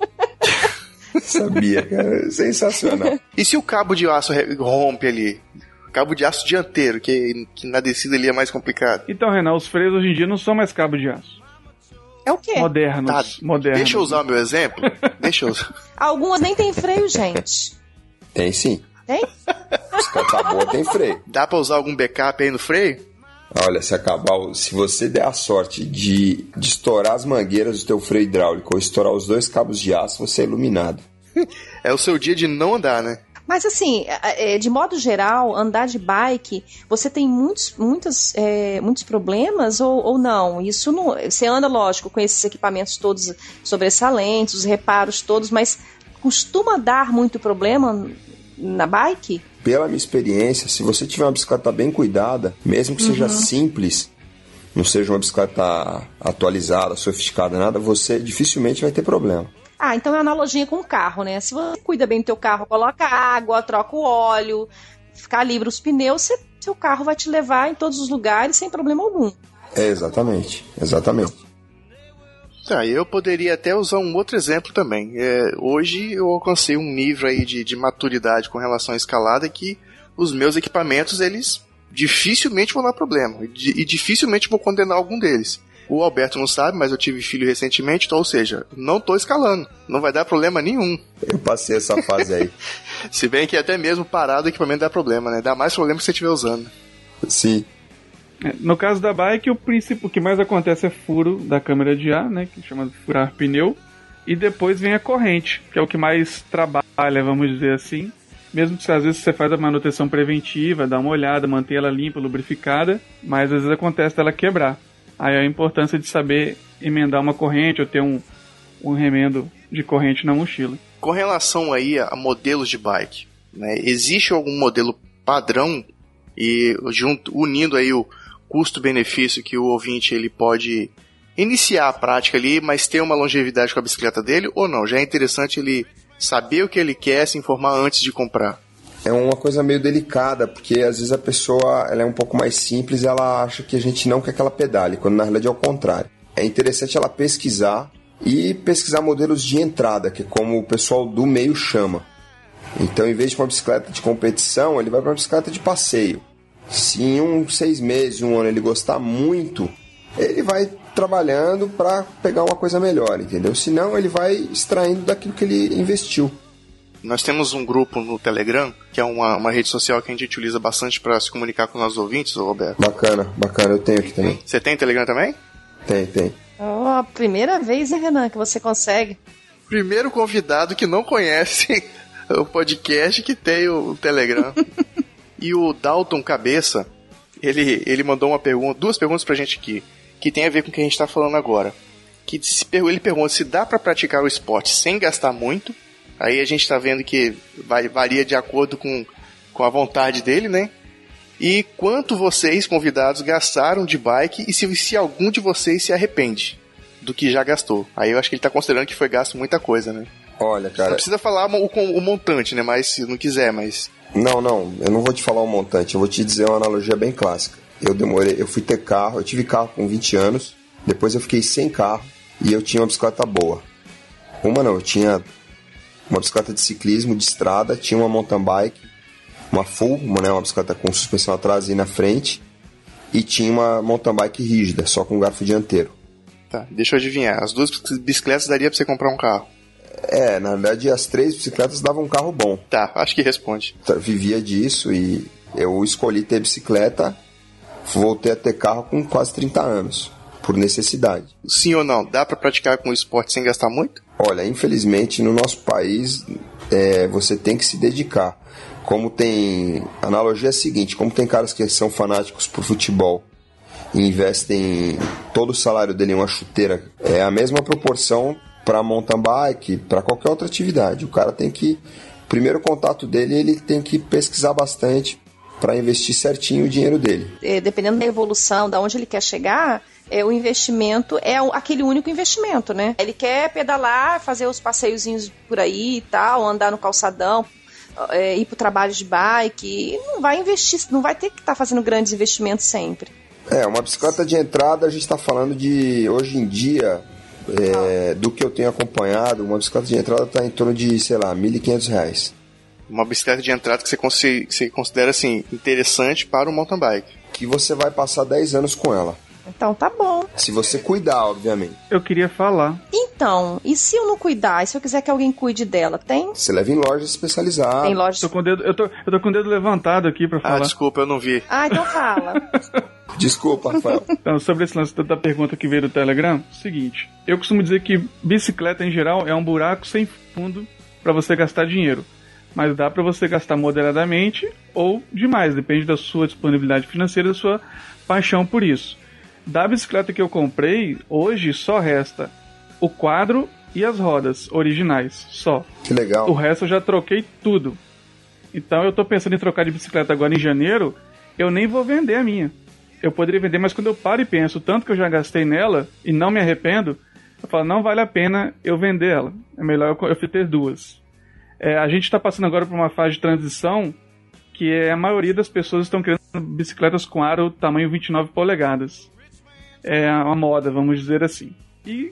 Sabia, cara. Sensacional. E se o cabo de aço rompe ali? Cabo de aço dianteiro, que na descida ali é mais complicado. Então, Renan, os freios hoje em dia não são mais cabo de aço. É o quê? Modernos. Deixa eu usar o meu exemplo. Deixa eu usar. Algumas nem tem freio, gente. Tem sim. Tem? Se acabar boa, tem freio. Dá pra usar algum backup aí no freio? Olha, se você der a sorte de estourar as mangueiras do teu freio hidráulico ou estourar os 2 cabos de aço, você é iluminado. É o seu dia de não andar, né? Mas assim, de modo geral, andar de bike, você tem muitos problemas ou não? Isso não. Você anda, lógico, com esses equipamentos todos sobressalentes, os reparos todos, mas costuma dar muito problema na bike? Pela minha experiência, se você tiver uma bicicleta bem cuidada, mesmo que seja simples, não seja uma bicicleta atualizada, sofisticada, nada, você dificilmente vai ter problema. Então é analogia com o carro, né? Se você cuida bem do teu carro, coloca água, troca o óleo, calibra os pneus, seu carro vai te levar em todos os lugares sem problema algum. Exatamente. Tá, eu poderia até usar um outro exemplo também. Hoje eu alcancei um nível aí de maturidade com relação à escalada que os meus equipamentos, eles dificilmente vão dar problema. E dificilmente vou condenar algum deles. O Alberto não sabe, mas eu tive filho recentemente, então, ou seja, não tô escalando. Não vai dar problema nenhum. Eu passei essa fase aí. Se bem que até mesmo parado o equipamento dá problema, né? Dá mais problema que você estiver usando. Sim. No caso da bike, o que mais acontece é furo da câmara de ar, né? Que chama de furar pneu. E depois vem a corrente, que é o que mais trabalha, vamos dizer assim. Mesmo que às vezes você faz a manutenção preventiva, dá uma olhada, mantém ela limpa, lubrificada, mas às vezes acontece dela quebrar. Aí a importância de saber emendar uma corrente ou ter um remendo de corrente na mochila. Com relação aí a modelos de bike, né, existe algum modelo padrão e unindo aí o custo-benefício que o ouvinte ele pode iniciar a prática ali, mas ter uma longevidade com a bicicleta dele ou não? Já é interessante ele saber o que ele quer, se informar antes de comprar. É uma coisa meio delicada, porque às vezes a pessoa ela é um pouco mais simples, ela acha que a gente não quer que ela pedale, quando na realidade é o contrário. É interessante ela pesquisar modelos de entrada, que é como o pessoal do meio chama. Então, em vez de uma bicicleta de competição, ele vai para uma bicicleta de passeio. Se em 6 meses, 1 ano ele gostar muito, ele vai trabalhando para pegar uma coisa melhor, entendeu? Senão ele vai extraindo daquilo que ele investiu. Nós temos um grupo no Telegram, que é uma rede social que a gente utiliza bastante para se comunicar com os nossos ouvintes, Roberto. Bacana, eu tenho aqui também. Você tem Telegram também? Tem. Oh, primeira vez, hein, Renan, que você consegue. Primeiro convidado que não conhece o podcast que tem o Telegram. E o Dalton Cabeça, ele mandou duas perguntas pra gente aqui, que tem a ver com o que a gente tá falando agora. Ele pergunta se dá pra praticar o esporte sem gastar muito. Aí a gente tá vendo que varia de acordo com a vontade dele, né? E quanto vocês, convidados, gastaram de bike e se algum de vocês se arrepende do que já gastou. Aí eu acho que ele tá considerando que foi gasto muita coisa, né? Olha, cara... Não precisa falar o montante, né? Mas se não quiser, mas... Não, eu não vou te falar o montante, eu vou te dizer uma analogia bem clássica. Eu fui ter carro, eu tive carro com 20 anos, depois eu fiquei sem carro e eu tinha uma bicicleta boa. Eu tinha uma bicicleta de ciclismo, de estrada, tinha uma mountain bike, uma full, uma bicicleta com suspensão atrás e na frente, e tinha uma mountain bike rígida, só com garfo dianteiro. Tá, deixa eu adivinhar, as duas bicicletas daria pra você comprar um carro? Na verdade as 3 bicicletas davam um carro bom. Tá, acho que responde. Vivia disso e eu escolhi ter bicicleta, voltei a ter carro com quase 30 anos, por necessidade. Sim ou não, dá pra praticar com o esporte sem gastar muito? Olha, infelizmente no nosso país você tem que se dedicar. A analogia é a seguinte, como tem caras que são fanáticos por futebol e investem todo o salário dele em uma chuteira, é a mesma proporção para mountain bike, para qualquer outra atividade. O cara tem que, primeiro contato dele, ele tem que pesquisar bastante para investir certinho o dinheiro dele. Dependendo da evolução, da onde ele quer chegar, o investimento é aquele único investimento, né? Ele quer pedalar, fazer os passeiozinhos por aí e tal, andar no calçadão, ir pro trabalho de bike, não vai investir, não vai ter que estar fazendo grandes investimentos sempre. Uma bicicleta de entrada, a gente está falando de, hoje em dia, do que eu tenho acompanhado, uma bicicleta de entrada está em torno de, sei lá, R$1.500. Uma bicicleta de entrada que você considera, assim, interessante para o mountain bike. Que você vai passar 10 anos com ela. Então tá bom. Se você cuidar, obviamente. Eu queria falar. Então, e se eu não cuidar? E se eu quiser que alguém cuide dela? Tem? Você leva em lojas especializadas. Tem lojas. Eu tô com o dedo levantado aqui pra falar. Desculpa, eu não vi. Então fala. Desculpa, Rafael. Então, sobre esse lance da pergunta que veio do Telegram, seguinte. Eu costumo dizer que bicicleta, em geral, é um buraco sem fundo pra você gastar dinheiro. Mas dá pra você gastar moderadamente ou demais. Depende da sua disponibilidade financeira e da sua paixão por isso. Da bicicleta que eu comprei, hoje só resta o quadro e as rodas originais, só. Que legal. O resto eu já troquei tudo. Então eu tô pensando em trocar de bicicleta agora em janeiro, eu nem vou vender a minha. Eu poderia vender, mas quando eu paro e penso o tanto que eu já gastei nela e não me arrependo, eu falo, não vale a pena eu vender ela. É melhor eu ter 2. A gente está passando agora por uma fase de transição que a maioria das pessoas estão querendo bicicletas com aro tamanho 29 polegadas. É uma moda, vamos dizer assim. E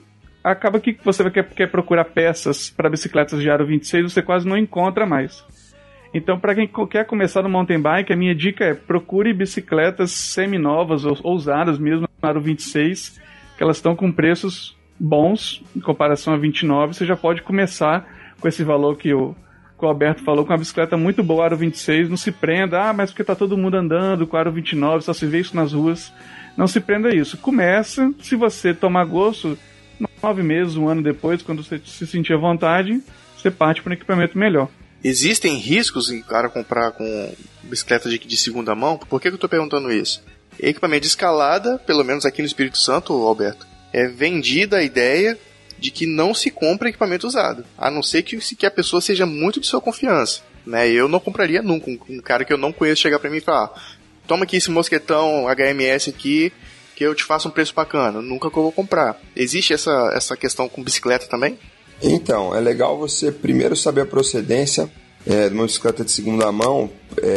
acaba que você quer procurar peças para bicicletas de aro 26, você quase não encontra mais. Então, para quem quer começar no mountain bike, a minha dica é procure bicicletas semi-novas ou usadas mesmo no aro 26, que elas estão com preços bons em comparação a 29. Você já pode começar com esse valor que o Alberto falou, com uma bicicleta muito boa, aro 26. Não se prenda, mas porque tá todo mundo andando com aro 29, só se vê isso nas ruas. Não se prenda a isso. Começa, se você tomar gosto, 9 meses, 1 ano depois, quando você se sentir à vontade, você parte para um equipamento melhor. Existem riscos em cara comprar com bicicleta de segunda mão? Por que eu tô perguntando isso? Equipamento de escalada, pelo menos aqui no Espírito Santo, Alberto, é vendida a ideia de que não se compra equipamento usado, a não ser que a pessoa seja muito de sua confiança, né? Eu não compraria nunca um cara que eu não conheço chegar pra mim e falar: toma aqui esse mosquetão HMS aqui, que eu te faço um preço bacana. Nunca que eu vou comprar. Existe essa questão com bicicleta também? Então, é legal você primeiro saber a procedência de uma bicicleta de segunda mão,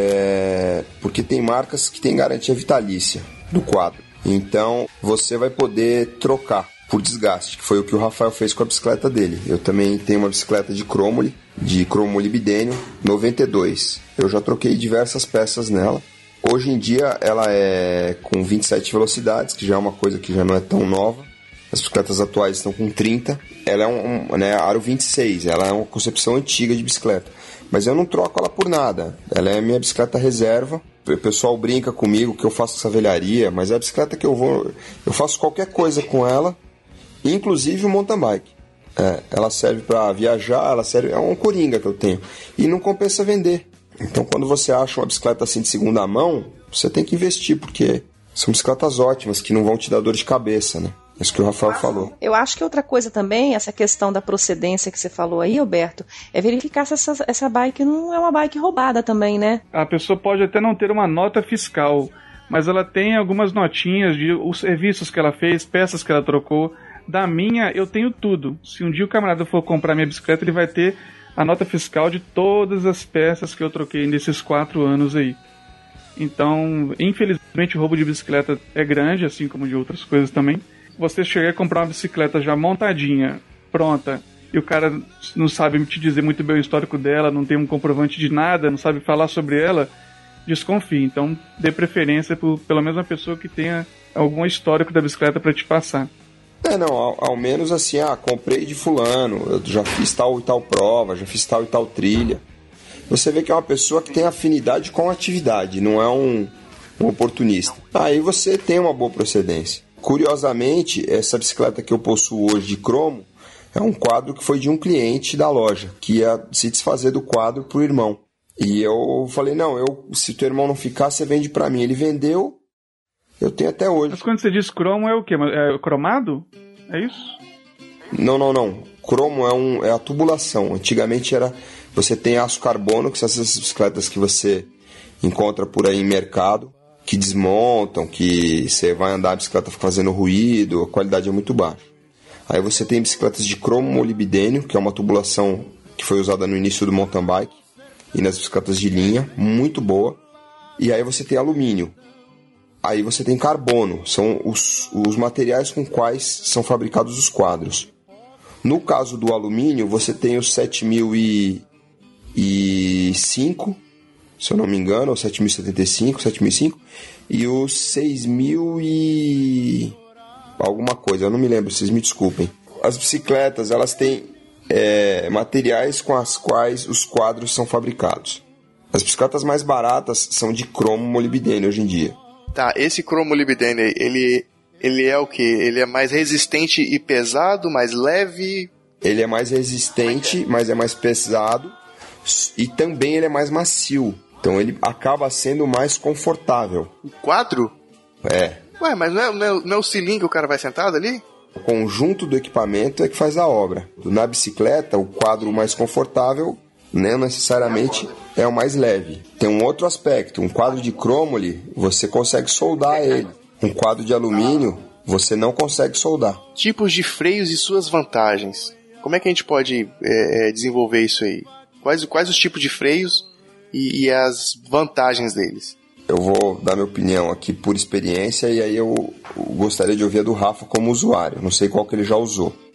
porque tem marcas que têm garantia vitalícia do quadro. Então, você vai poder trocar por desgaste, que foi o que o Rafael fez com a bicicleta dele. Eu também tenho uma bicicleta de cromolibdênio 92. Eu já troquei diversas peças nela. Hoje em dia, ela é com 27 velocidades, que já é uma coisa que já não é tão nova. As bicicletas atuais estão com 30. Ela é aro 26. Ela é uma concepção antiga de bicicleta. Mas eu não troco ela por nada. Ela é a minha bicicleta reserva. O pessoal brinca comigo que eu faço essa velharia, mas é a bicicleta que eu faço qualquer coisa com ela, inclusive o mountain bike. Ela serve para viajar, é um coringa que eu tenho. E não compensa vender. Então, quando você acha uma bicicleta assim de segunda mão, você tem que investir, porque são bicicletas ótimas, que não vão te dar dor de cabeça, né? Isso que o Rafael falou. Eu acho que outra coisa também, essa questão da procedência que você falou aí, Alberto, é verificar se essa bike não é uma bike roubada também, né? A pessoa pode até não ter uma nota fiscal, mas ela tem algumas notinhas de os serviços que ela fez, peças que ela trocou. Da minha, eu tenho tudo. Se um dia o camarada for comprar minha bicicleta, ele vai ter a nota fiscal de todas as peças que eu troquei nesses 4 anos aí. Então, infelizmente, o roubo de bicicleta é grande, assim como de outras coisas também. Você chegar a comprar uma bicicleta já montadinha, pronta, e o cara não sabe te dizer muito bem o histórico dela, não tem um comprovante de nada, não sabe falar sobre ela, desconfie. Então, dê preferência por pelo menos uma pessoa que tenha algum histórico da bicicleta para te passar. Ao menos assim, comprei de fulano, eu já fiz tal e tal prova, já fiz tal e tal trilha. Você vê que é uma pessoa que tem afinidade com a atividade, não é um oportunista. Aí você tem uma boa procedência. Curiosamente, essa bicicleta que eu possuo hoje de cromo é um quadro que foi de um cliente da loja, que ia se desfazer do quadro pro irmão. E eu falei, se teu irmão não ficar, você vende pra mim. Ele vendeu, eu tenho até hoje. Mas quando você diz cromo, é o quê? É cromado? É isso? Não. Cromo é a tubulação. Antigamente você tem aço carbono, que são essas bicicletas que você encontra por aí em mercado, que desmontam, que você vai andar a bicicleta fazendo ruído, a qualidade é muito baixa. Aí você tem bicicletas de cromolibdênio, que é uma tubulação que foi usada no início do mountain bike, e nas bicicletas de linha, muito boa. E aí você tem alumínio. Aí você tem carbono, são os materiais com quais são fabricados os quadros. No caso do alumínio, você tem o 7005, se eu não me engano, ou 7005, e o 6000 e alguma coisa, eu não me lembro, vocês me desculpem. As bicicletas, elas têm materiais com as quais os quadros são fabricados. As bicicletas mais baratas são de cromo molibdênio hoje em dia. Tá, esse cromo molibdênio, ele é o quê? Ele é mais resistente e pesado, mais leve? Ele é mais resistente, mas é mais pesado, e também ele é mais macio. Então ele acaba sendo mais confortável. O quadro? É. Ué, mas não é o cilindro que o cara vai sentado ali? O conjunto do equipamento é que faz a obra. Na bicicleta, o quadro mais confortável, não necessariamente é o mais leve. Tem um outro aspecto. Um quadro de cromole, você consegue soldar ele. Um quadro de alumínio, você não consegue soldar. Tipos de freios e suas vantagens. Como é que a gente pode desenvolver isso aí? Quais os tipos de freios e as vantagens deles? Eu vou dar minha opinião aqui por experiência, e aí eu gostaria de ouvir a do Rafa como usuário. Não sei qual que ele já usou.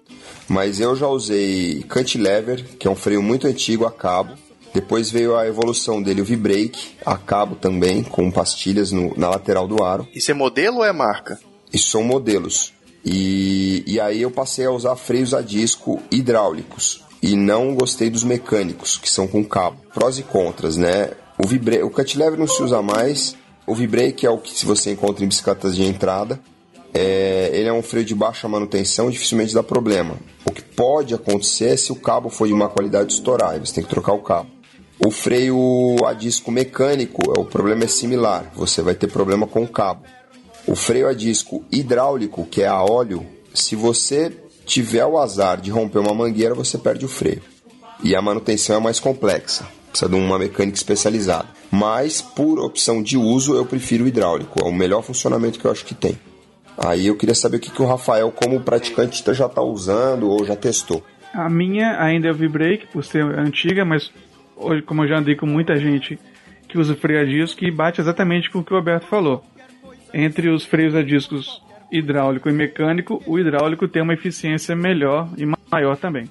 Mas eu já usei cantilever, que é um freio muito antigo a cabo. Depois veio a evolução dele, o V-brake, a cabo também, com pastilhas na lateral do aro. Isso é modelo ou é marca? Isso são modelos. E aí eu passei a usar freios a disco hidráulicos. E não gostei dos mecânicos, que são com cabo. Prós e contras, né? O cantilever não se usa mais. O V-brake é o que você encontra em bicicletas de entrada. Ele é um freio de baixa manutenção, dificilmente dá problema. O que pode acontecer é se o cabo for de má qualidade estourar, aí você tem que trocar o cabo. O freio a disco mecânico, o problema é similar, você vai ter problema com o cabo. O freio a disco hidráulico, que é a óleo, se você tiver o azar de romper uma mangueira, você perde o freio. E a manutenção é mais complexa, precisa de uma mecânica especializada. Mas, por opção de uso, eu prefiro o hidráulico, é o melhor funcionamento que eu acho que tem. Aí eu queria saber o que o Rafael, como praticante, já está usando ou já testou. A minha ainda é o V-brake, por ser antiga, mas hoje, como eu já andei com muita gente que usa freio a disco, e bate exatamente com o que o Alberto falou. Entre os freios a discos hidráulico e mecânico, o hidráulico tem uma eficiência melhor e maior também.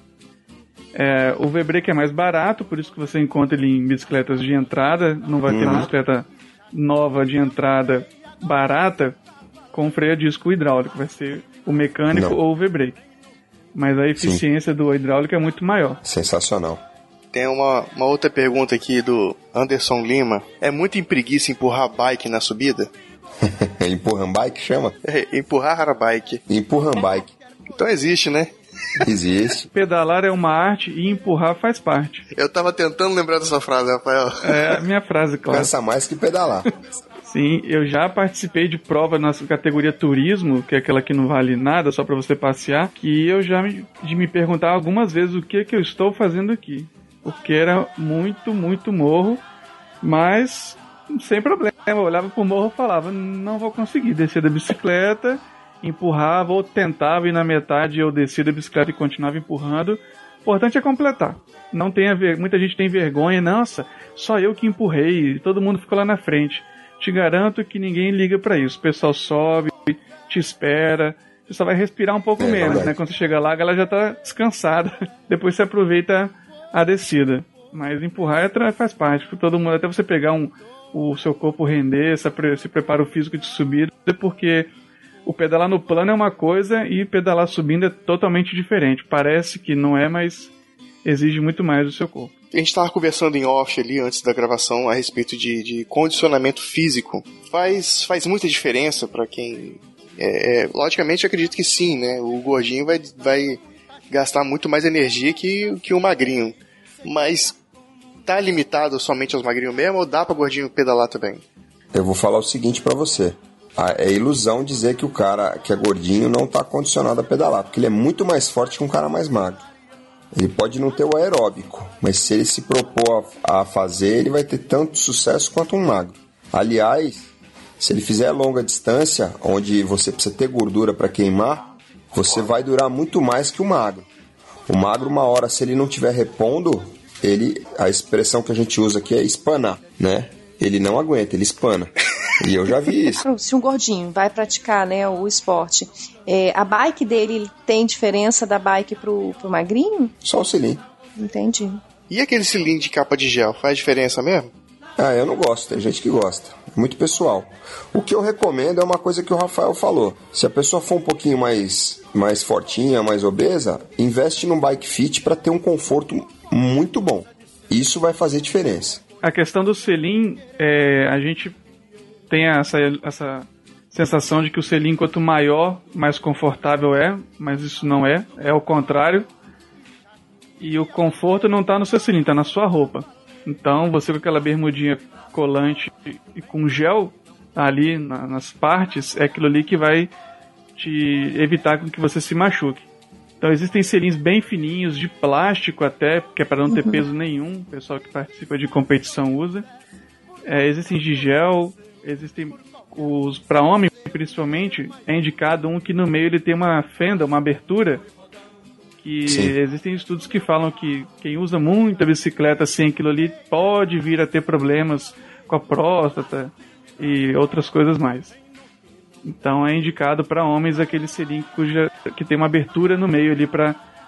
O V-brake é mais barato, por isso que você encontra ele em bicicletas de entrada, não vai ter uma bicicleta nova de entrada barata com freio a disco hidráulico, vai ser o mecânico ou o V-brake. Mas a eficiência do hidráulico é muito maior. Sensacional. Tem uma outra pergunta aqui do Anderson Lima. É muito preguiça empurrar a bike na subida? Empurram bike chama? Empurrar a bike. Empurram bike. Então existe, né? Existe. Pedalar é uma arte e empurrar faz parte. Eu tava tentando lembrar dessa frase, Rafael. É a minha frase, claro. Cansa mais que pedalar. Sim, eu já participei de prova na categoria turismo, que é aquela que não vale nada, só pra você passear, que eu já me perguntava algumas vezes o que eu estou fazendo aqui. Porque era muito, muito morro, mas sem problema. Eu olhava pro morro e falava, não vou conseguir descer da bicicleta, empurrava ou tentava ir na metade, eu descia da bicicleta e continuava empurrando. O importante é completar. Não tem muita gente tem vergonha, nossa, só eu que empurrei, todo mundo ficou lá na frente. Te garanto que ninguém liga pra isso. O pessoal sobe, te espera, você só vai respirar um pouco menos, né? Quando você chega lá, a galera já tá descansada. Depois você aproveita a descida. Mas empurrar faz parte. Todo mundo, até você pegar o seu corpo render, se prepara o físico de subida, porque o pedalar no plano é uma coisa e pedalar subindo é totalmente diferente. Parece que não é, mas exige muito mais do seu corpo. A gente estava conversando em off ali antes da gravação a respeito de condicionamento físico. Faz muita diferença para quem... logicamente eu acredito que sim, né? O gordinho vai gastar muito mais energia que o magrinho. Mas tá limitado somente aos magrinhos mesmo ou dá para gordinho pedalar também? Eu vou falar o seguinte para você. É ilusão dizer que o cara que é gordinho não tá condicionado a pedalar, porque ele é muito mais forte que um cara mais magro. Ele pode não ter o aeróbico, mas se ele se propor a fazer, ele vai ter tanto sucesso quanto um magro. Aliás, se ele fizer longa distância, onde você precisa ter gordura para queimar, você vai durar muito mais que o magro. O magro, uma hora, se ele não estiver repondo, a expressão que a gente usa aqui é espanar, né? Ele não aguenta, ele espana. E eu já vi isso. Se um gordinho vai praticar, né, o esporte, a bike dele tem diferença da bike pro magrinho? Só o cilindro. Entendi. E aquele cilindro de capa de gel, faz diferença mesmo? Eu não gosto, tem gente que gosta. É muito pessoal. O que eu recomendo é uma coisa que o Rafael falou. Se a pessoa for um pouquinho mais fortinha, mais obesa, investe num bike fit para ter um conforto muito bom. Isso vai fazer diferença. A questão do selim, a gente tem essa sensação de que o selim, quanto maior, mais confortável mas isso não é o contrário. E o conforto não está no seu selim, está na sua roupa. Então você com aquela bermudinha colante e com gel ali nas partes, é aquilo ali que vai te evitar que você se machuque. Então existem selins bem fininhos, de plástico até, que é para não ter peso nenhum, o pessoal que participa de competição usa. Existem de gel, existem os para homem principalmente, é indicado um que no meio ele tem uma fenda, uma abertura, que Sim. Existem estudos que falam que quem usa muita bicicleta sem aquilo ali pode vir a ter problemas com a próstata e outras coisas mais. Então é indicado para homens aquele selim que tem uma abertura no meio ali para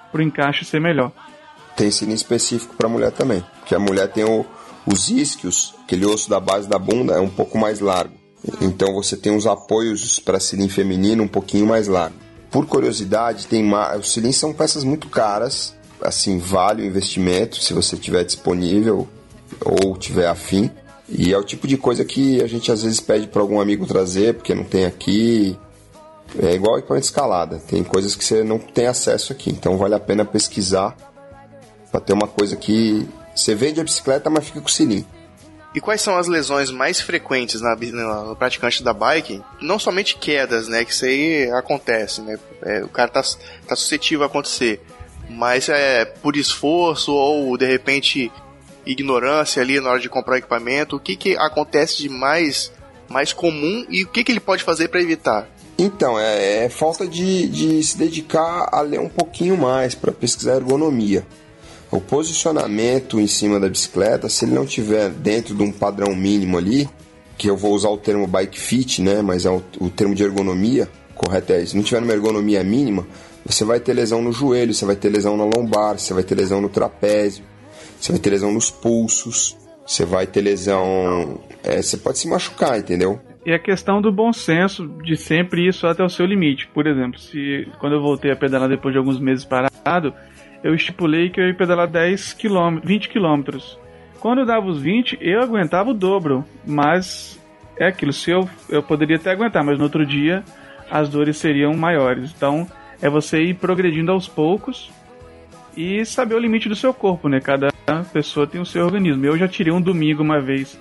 pro encaixe ser melhor. Tem selim específico para mulher também, porque a mulher tem os isquios, aquele osso da base da bunda é um pouco mais largo. Então você tem os apoios para selim feminino um pouquinho mais largo. Por curiosidade, os selins são peças muito caras, assim, vale o investimento se você tiver disponível ou tiver afim. E é o tipo de coisa que a gente às vezes pede para algum amigo trazer, porque não tem aqui. É igual equipamento de escalada, tem coisas que você não tem acesso aqui, então vale a pena pesquisar para ter uma coisa que você vende a bicicleta, mas fica com o selim. E quais são as lesões mais frequentes no praticante da bike? Não somente quedas, né, que isso aí acontece, né, o cara tá suscetível a acontecer, mas por esforço ou de repente ignorância ali na hora de comprar o equipamento, o que acontece de mais comum e o que ele pode fazer para evitar? Então, é falta de se dedicar a ler um pouquinho mais para pesquisar ergonomia. O posicionamento em cima da bicicleta, se ele não tiver dentro de um padrão mínimo ali, que eu vou usar o termo bike fit, né, mas é o termo de ergonomia, correto é isso. Se não tiver uma ergonomia mínima, você vai ter lesão no joelho, você vai ter lesão na lombar, você vai ter lesão no trapézio, você vai ter lesão nos pulsos, você vai ter lesão... você pode se machucar, entendeu? E a questão do bom senso de sempre ir só até o seu limite. Por exemplo, quando eu voltei a pedalar depois de alguns meses parado, eu estipulei que eu ia pedalar 20 km. Quando eu dava os 20, eu aguentava o dobro. Mas é aquilo, se eu poderia até aguentar, mas no outro dia as dores seriam maiores. Então é você ir progredindo aos poucos e saber o limite do seu corpo, né? Cada pessoa tem o seu organismo. Eu já tirei um domingo uma vez,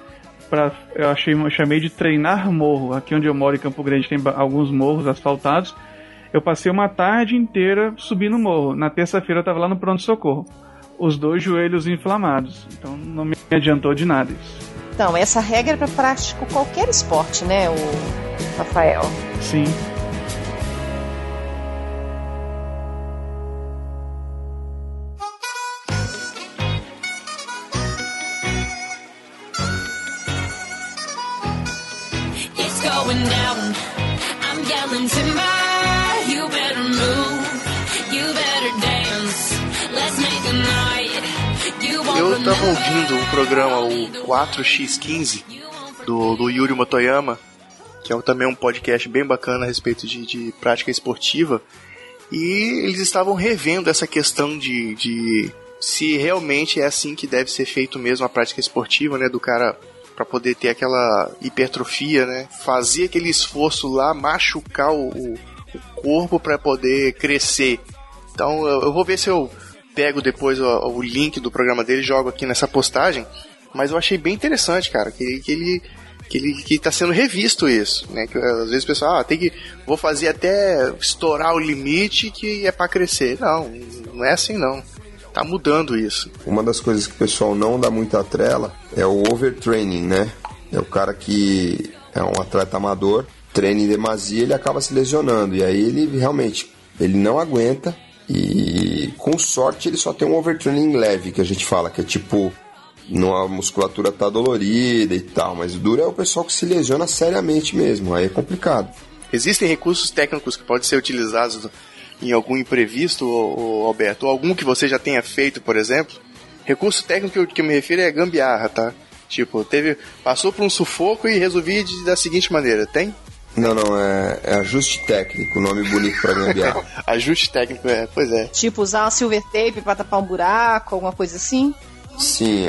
eu chamei de treinar morro. Aqui onde eu moro, em Campo Grande, tem alguns morros asfaltados. Eu passei uma tarde inteira subindo o morro. Na terça-feira eu estava lá no pronto-socorro. Os 2 joelhos inflamados. Então não me adiantou de nada isso. Então, essa regra é para prático qualquer esporte, né, o Rafael? Sim. It's going down. I'm yelling timber. You better move. You better dance. Let's make a night. You won't Eu tava ouvindo um programa, o 4x15, do Yuri Motoyama, que é também um podcast bem bacana a respeito de prática esportiva, e eles estavam revendo essa questão de se realmente é assim que deve ser feito mesmo a prática esportiva, né, do cara, para poder ter aquela hipertrofia, né, fazer aquele esforço lá, machucar o corpo para poder crescer. Então eu vou ver se eu pego depois o link do programa dele e jogo aqui nessa postagem, mas eu achei bem interessante, cara, que tá sendo revisto isso, né, que às vezes o pessoal, vou fazer até estourar o limite que é para crescer. Não é assim não, tá mudando isso. Uma das coisas que o pessoal não dá muita trela é o overtraining, né, é o cara que é um atleta amador, treina em demasia, ele acaba se lesionando, e aí ele não aguenta. E com sorte ele só tem um overtraining leve, que a gente fala, que é tipo, a musculatura tá dolorida e tal, mas o duro é o pessoal que se lesiona seriamente mesmo, aí é complicado. Existem recursos técnicos que podem ser utilizados em algum imprevisto, Alberto, ou algum que você já tenha feito, por exemplo? Recurso técnico que eu me refiro é gambiarra, tá? Tipo, passou por um sufoco e resolvi da seguinte maneira, tem? Não, é ajuste técnico, nome bonito pra gambiarra. Ajuste técnico, pois é. Tipo, usar uma silver tape pra tapar um buraco, alguma coisa assim? Sim,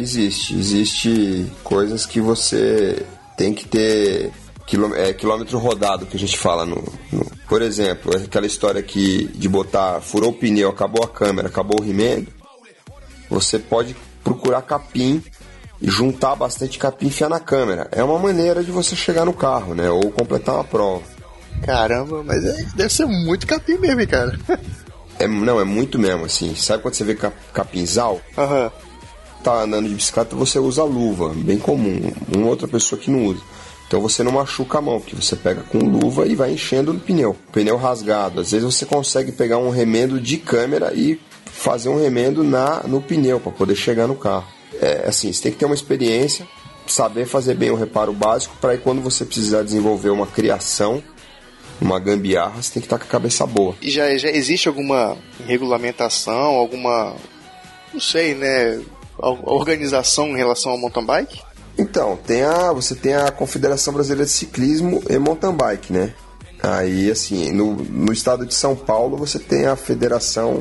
existe coisas que você tem que ter quilômetro rodado, que a gente fala por exemplo, aquela história aqui de furou o pneu, acabou a câmera, acabou o remendo. Você pode procurar capim e juntar bastante capim e enfiar na câmera. É uma maneira de você chegar no carro, né? Ou completar uma prova. Caramba, mas deve ser muito capim mesmo, hein, cara? É muito mesmo, assim. Sabe quando você vê capinzal? Aham. Tá andando de bicicleta, você usa luva, bem comum. Uma outra pessoa que não usa. Então você não machuca a mão, porque você pega com luva e vai enchendo no pneu. Pneu rasgado. Às vezes você consegue pegar um remendo de câmera e fazer um remendo no pneu, para poder chegar no carro. Assim, você tem que ter uma experiência, saber fazer bem o reparo básico, para aí quando você precisar desenvolver uma criação, uma gambiarra, você tem que estar com a cabeça boa. E já existe alguma regulamentação, alguma, não sei, né, organização em relação ao mountain bike? Então, você tem a Confederação Brasileira de Ciclismo e Mountain Bike, né? Aí, assim, no estado de São Paulo, você tem a Federação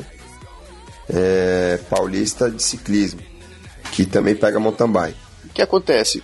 Paulista de Ciclismo, que também pega mountain bike. O que acontece?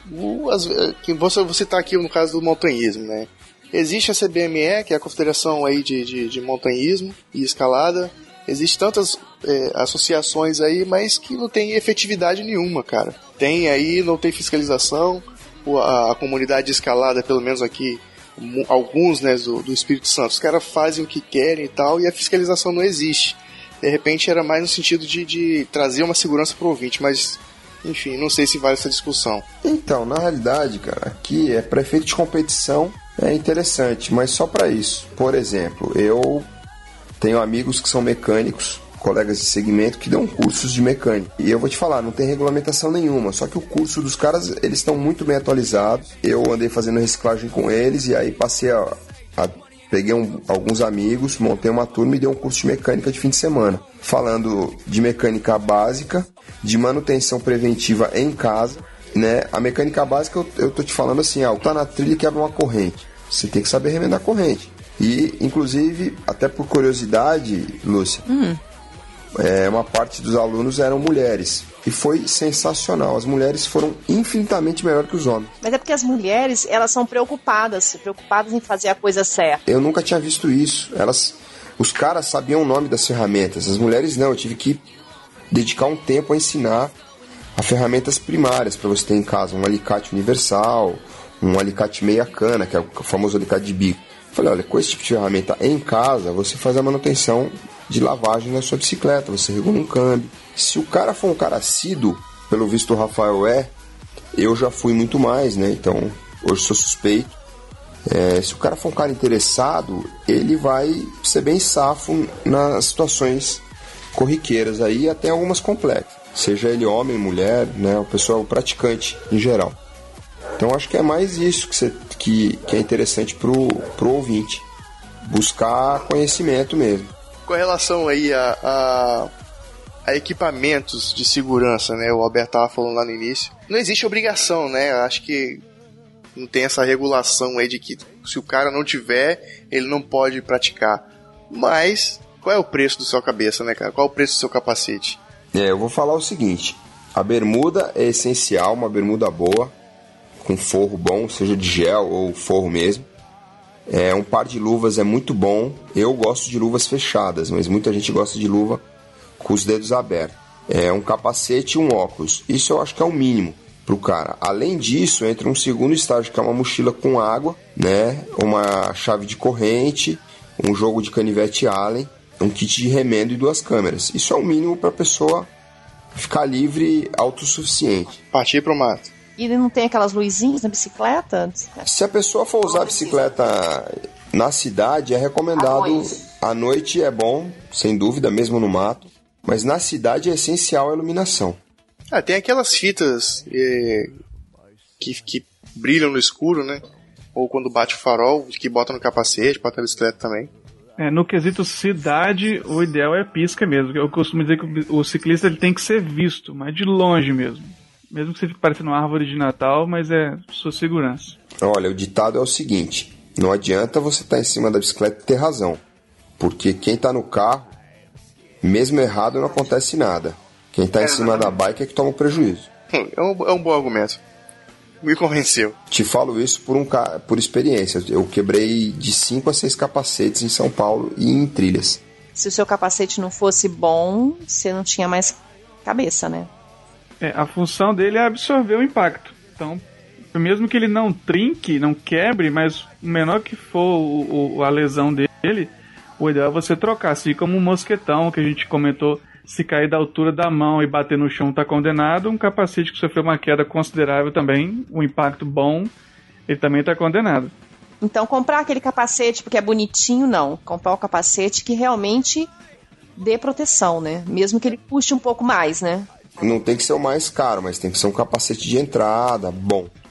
Você está aqui no caso do montanhismo, né? Existe a CBME, que é a Confederação aí de Montanhismo e Escalada. Existem tantas associações aí, mas que não tem efetividade nenhuma, cara. Tem aí, não tem fiscalização. A comunidade de escalada, pelo menos aqui, alguns, né, do Espírito Santo, os caras fazem o que querem e tal, e a fiscalização não existe. De repente era mais no sentido de trazer uma segurança pro ouvinte, mas, enfim, não sei se vale essa discussão. Então, na realidade, cara, aqui é para efeito de competição, é interessante, mas só para isso. Por exemplo, eu tenho amigos que são mecânicos, colegas de segmento, que dão cursos de mecânica. E eu vou te falar, não tem regulamentação nenhuma, só que o curso dos caras, eles estão muito bem atualizados. Eu andei fazendo reciclagem com eles e aí passei peguei alguns amigos, montei uma turma e dei um curso de mecânica de fim de semana, falando de mecânica básica, de manutenção preventiva em casa, né? A mecânica básica, eu tô te falando assim, tá na trilha e quebra uma corrente. Você tem que saber remendar a corrente. E, inclusive, até por curiosidade, Lúcia, uma parte dos alunos eram mulheres. E foi sensacional. As mulheres foram infinitamente melhor que os homens. Mas é porque as mulheres, elas são preocupadas em fazer a coisa certa. Eu nunca tinha visto isso. Os caras sabiam o nome das ferramentas. As mulheres não. Eu tive que dedicar um tempo a ensinar as ferramentas primárias para você ter em casa. Um alicate universal, um alicate meia cana, que é o famoso alicate de bico. Eu falei, olha, com esse tipo de ferramenta em casa, você faz a manutenção de lavagem na sua bicicleta, você regula um câmbio. Se o cara for um cara assíduo, pelo visto o Rafael eu já fui muito mais, né? Então, hoje sou suspeito. Se o cara for um cara interessado, ele vai ser bem safo nas situações corriqueiras aí, até algumas complexas. Seja ele homem, mulher, né? O pessoal praticante em geral. Então, acho que é mais isso que é interessante pro ouvinte. Buscar conhecimento mesmo. Com relação aí a equipamentos de segurança, né? O Alberto estava falando lá no início. Não existe obrigação, né? Acho que não tem essa regulação aí de que se o cara não tiver, ele não pode praticar. Mas, qual é o preço do seu cabeça, né, cara? Qual é o preço do seu capacete? Eu vou falar o seguinte. A bermuda é essencial, uma bermuda boa, com forro bom, seja de gel ou forro mesmo. Um par de luvas é muito bom. Eu gosto de luvas fechadas, mas muita gente gosta de luva com os dedos abertos. Um capacete e um óculos. Isso eu acho que é o mínimo pro cara. Além disso, entra um segundo estágio, que é uma mochila com água, né? Uma chave de corrente, um jogo de canivete Allen, um kit de remendo e 2 câmeras. Isso é o mínimo pra pessoa ficar livre, autossuficiente. Partir pro mato. E ele não tem aquelas luzinhas na bicicleta? Se a pessoa for usar a bicicleta na cidade, é recomendado. À noite é bom, sem dúvida, mesmo no mato. Mas na cidade é essencial a iluminação. Tem aquelas fitas que brilham no escuro, né? Ou quando bate o farol, que bota no capacete, bota na bicicleta também. No quesito cidade, o ideal é pisca mesmo. Eu costumo dizer que o ciclista ele tem que ser visto, mas de longe mesmo. Mesmo que você fique parecendo uma árvore de Natal, mas é sua segurança. Olha, o ditado é o seguinte: não adianta você estar em cima da bicicleta e ter razão. Porque quem está no carro, mesmo errado, não acontece nada. Quem está em cima da bike é que toma o prejuízo. É um bom argumento. Me convenceu. Te falo isso por experiência. Eu quebrei de 5 a 6 capacetes em São Paulo e em trilhas. Se o seu capacete não fosse bom, você não tinha mais cabeça, né? A função dele é absorver o impacto. Então, mesmo que ele não trinque, não quebre, mas o menor que for a lesão dele, o ideal é você trocar. Assim como um mosquetão que a gente comentou, se cair da altura da mão e bater no chão está condenado, um capacete que sofreu uma queda considerável também, um impacto bom, ele também está condenado. Então, comprar aquele capacete porque é bonitinho, não. Comprar o capacete que realmente dê proteção, né? Mesmo que ele custe um pouco mais, né? Não tem que ser o mais caro, mas tem que ser um capacete de entrada, bom.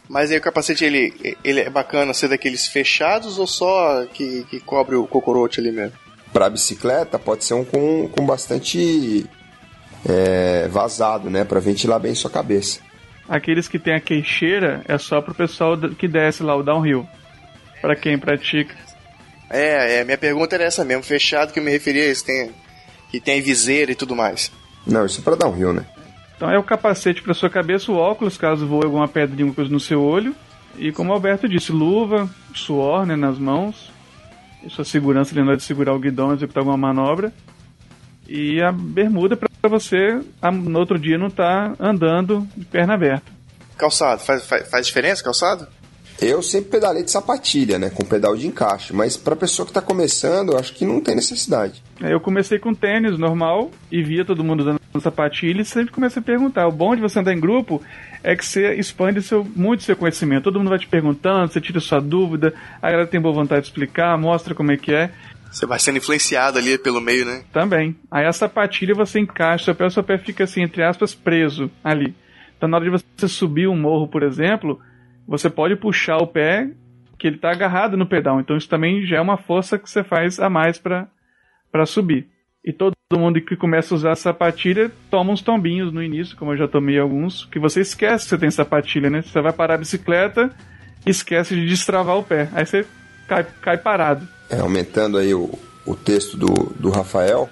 Mas aí o capacete, ele é bacana ser daqueles fechados ou só que cobre o cocorote ali mesmo? Pra bicicleta, pode ser um com bastante vazado, né? Pra ventilar bem sua cabeça. Aqueles que tem a queixeira é só pro pessoal que desce lá, o downhill. Pra quem pratica. Minha pergunta era essa mesmo, fechado, que eu me referia a isso, que tem viseira e tudo mais. Não, isso é pra downhill, né? Então é o capacete para sua cabeça, o óculos, caso voe alguma pedrinha, alguma coisa no seu olho. E como o Alberto disse, luva, suor, né, nas mãos. E sua segurança ali na hora de segurar o guidão, executar alguma manobra. E a bermuda para você, no outro dia, não estar andando de perna aberta. Calçado, faz diferença calçado? Eu sempre pedalei de sapatilha, né, com pedal de encaixe. Mas pra pessoa que tá começando, eu acho que não tem necessidade. Eu comecei com tênis normal e via todo mundo usando sapatilha e sempre comecei a perguntar. O bom de você andar em grupo é que você expande muito seu conhecimento. Todo mundo vai te perguntando, você tira sua dúvida, a galera tem boa vontade de explicar, mostra como é que é. Você vai sendo influenciado ali pelo meio, né? Também. Aí a sapatilha você encaixa, seu pé fica assim, entre aspas, preso ali. Então na hora de você subir um morro, por exemplo, você pode puxar o pé que ele está agarrado no pedal. Então isso também já é uma força que você faz a mais para subir. E todo mundo que começa a usar sapatilha toma uns tombinhos no início, como eu já tomei alguns, que você esquece que você tem sapatilha, né? Você vai parar a bicicleta e esquece de destravar o pé. Aí você cai parado. Aumentando aí o texto do Rafael,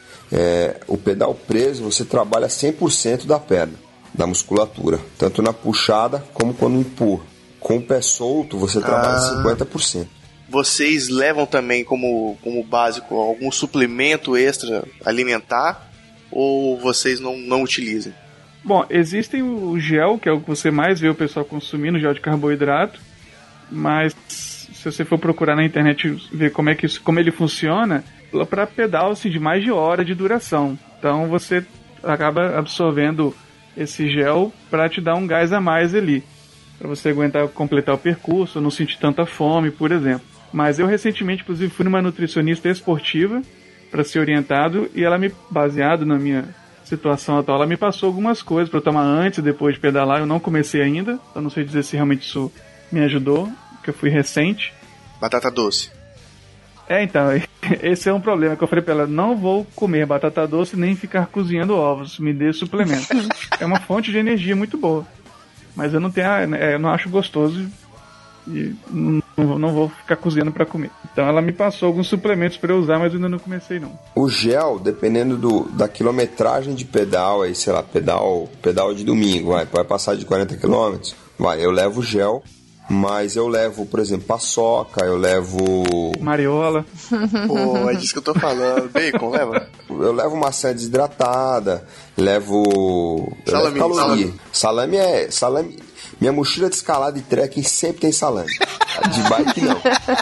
o pedal preso você trabalha 100% da perna, da musculatura, tanto na puxada como quando empurra. Com o pé solto você trabalha 50%. Vocês levam também como básico algum suplemento extra alimentar ou vocês não utilizam? Bom, existem o gel, que é o que você mais vê o pessoal consumindo, gel de carboidrato, mas se você for procurar na internet ver como ele funciona, para pedal assim, de mais de hora de duração. Então você acaba absorvendo esse gel para te dar um gás a mais ali, para você aguentar completar o percurso, não sentir tanta fome, por exemplo. Mas eu recentemente, inclusive, fui numa nutricionista esportiva para ser orientado e ela baseado na minha situação atual, ela me passou algumas coisas para eu tomar antes e depois de pedalar. Eu não comecei ainda, então não sei dizer se realmente isso me ajudou, porque eu fui recente. Batata doce. Então, esse é um problema que eu falei pra ela, não vou comer batata doce nem ficar cozinhando ovos, me dê suplemento. É uma fonte de energia muito boa, mas eu não acho gostoso e não vou ficar cozinhando pra comer. Então ela me passou alguns suplementos pra eu usar, mas eu ainda não comecei não. O gel, dependendo da quilometragem de pedal, aí sei lá, pedal de domingo, vai passar de 40 km, eu levo gel. Mas eu levo, por exemplo, paçoca, eu levo... mariola. Pô, é disso que eu tô falando. Bacon, leva? Eu levo maçã desidratada, levo... Salame. Salame. Minha mochila de escalada e trekking sempre tem salame. De bike, não.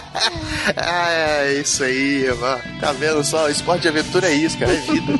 É isso aí, mano. Tá vendo só? Esporte de aventura é isso, cara. É vida.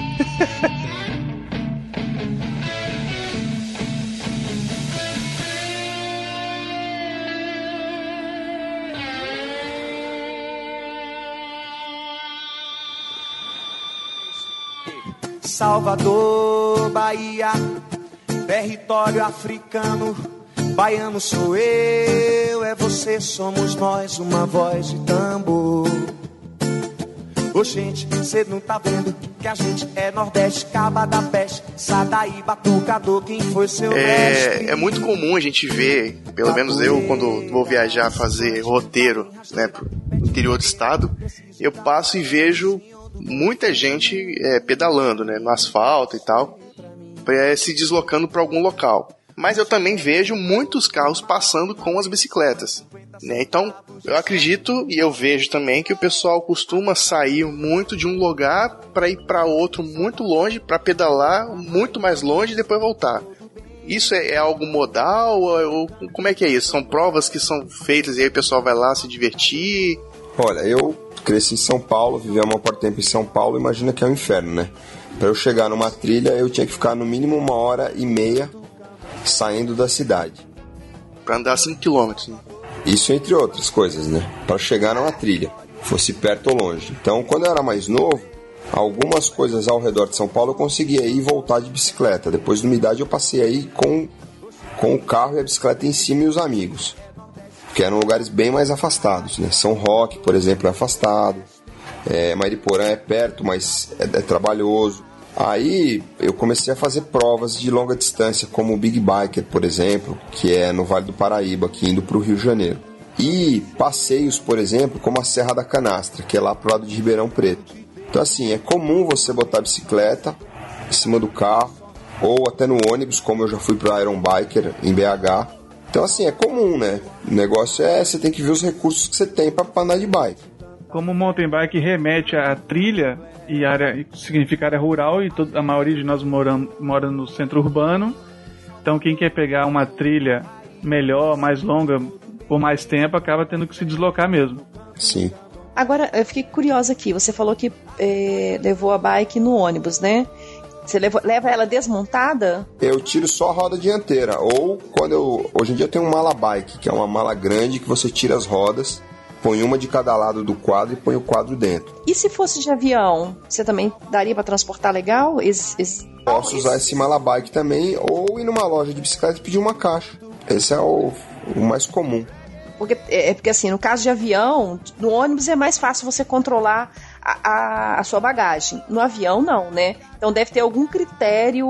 Salvador, Bahia, território africano. Baiano sou eu, é você, somos nós, uma voz de tambor. Ô gente, cê não tá vendo que a gente é Nordeste, Caba da Peste, Sadaí, Batucador, quem foi seu mestre? É muito comum a gente ver, pelo menos eu, quando vou viajar, fazer roteiro, né, pro interior do estado, eu passo e vejo muita gente pedalando, né, no asfalto e tal, se deslocando para algum local. Mas eu também vejo muitos carros passando com as bicicletas, né? Então eu acredito e eu vejo também que o pessoal costuma sair muito de um lugar para ir para outro muito longe, para pedalar muito mais longe e depois voltar. Isso é algo modal ou como é que é isso? São provas que são feitas e aí o pessoal vai lá se divertir? Olha, eu cresci em São Paulo, vivi há um pouco tempo em São Paulo, imagina que é um inferno, né? Para eu chegar numa trilha, eu tinha que ficar no mínimo 1h30 saindo da cidade. Para andar 5 km, né? Isso entre outras coisas, né? Para chegar numa trilha, fosse perto ou longe. Então, quando eu era mais novo, algumas coisas ao redor de São Paulo eu conseguia ir e voltar de bicicleta. Depois de uma idade eu passei aí com com o carro e a bicicleta em cima e os amigos, que eram lugares bem mais afastados, né? São Roque, por exemplo, é afastado, Mariporã é perto, mas é trabalhoso. Aí eu comecei a fazer provas de longa distância, como o Big Biker, por exemplo, que é no Vale do Paraíba, aqui indo para o Rio de Janeiro. E passeios, por exemplo, como a Serra da Canastra, que é lá pro lado de Ribeirão Preto. Então assim, é comum você botar a bicicleta em cima do carro, ou até no ônibus, como eu já fui pro Iron Biker em BH. Então assim, é comum, né? O negócio você tem que ver os recursos que você tem para andar de bike. Como o mountain bike remete à trilha e área, significa área rural, e a maioria de nós mora no centro urbano, então quem quer pegar uma trilha melhor, mais longa, por mais tempo, acaba tendo que se deslocar mesmo. Sim. Agora, eu fiquei curiosa aqui, você falou que levou a bike no ônibus, né? Você leva ela desmontada? Eu tiro só a roda dianteira, ou hoje em dia tem um mala bike, que é uma mala grande que você tira as rodas, põe uma de cada lado do quadro e põe o quadro dentro. E se fosse de avião, você também daria para transportar legal? Posso usar esse mala bike também, ou ir numa loja de bicicleta e pedir uma caixa. Esse é o mais comum. Porque assim, no caso de avião, no ônibus é mais fácil você controlar a sua bagagem. No avião, não, né? Então deve ter algum critério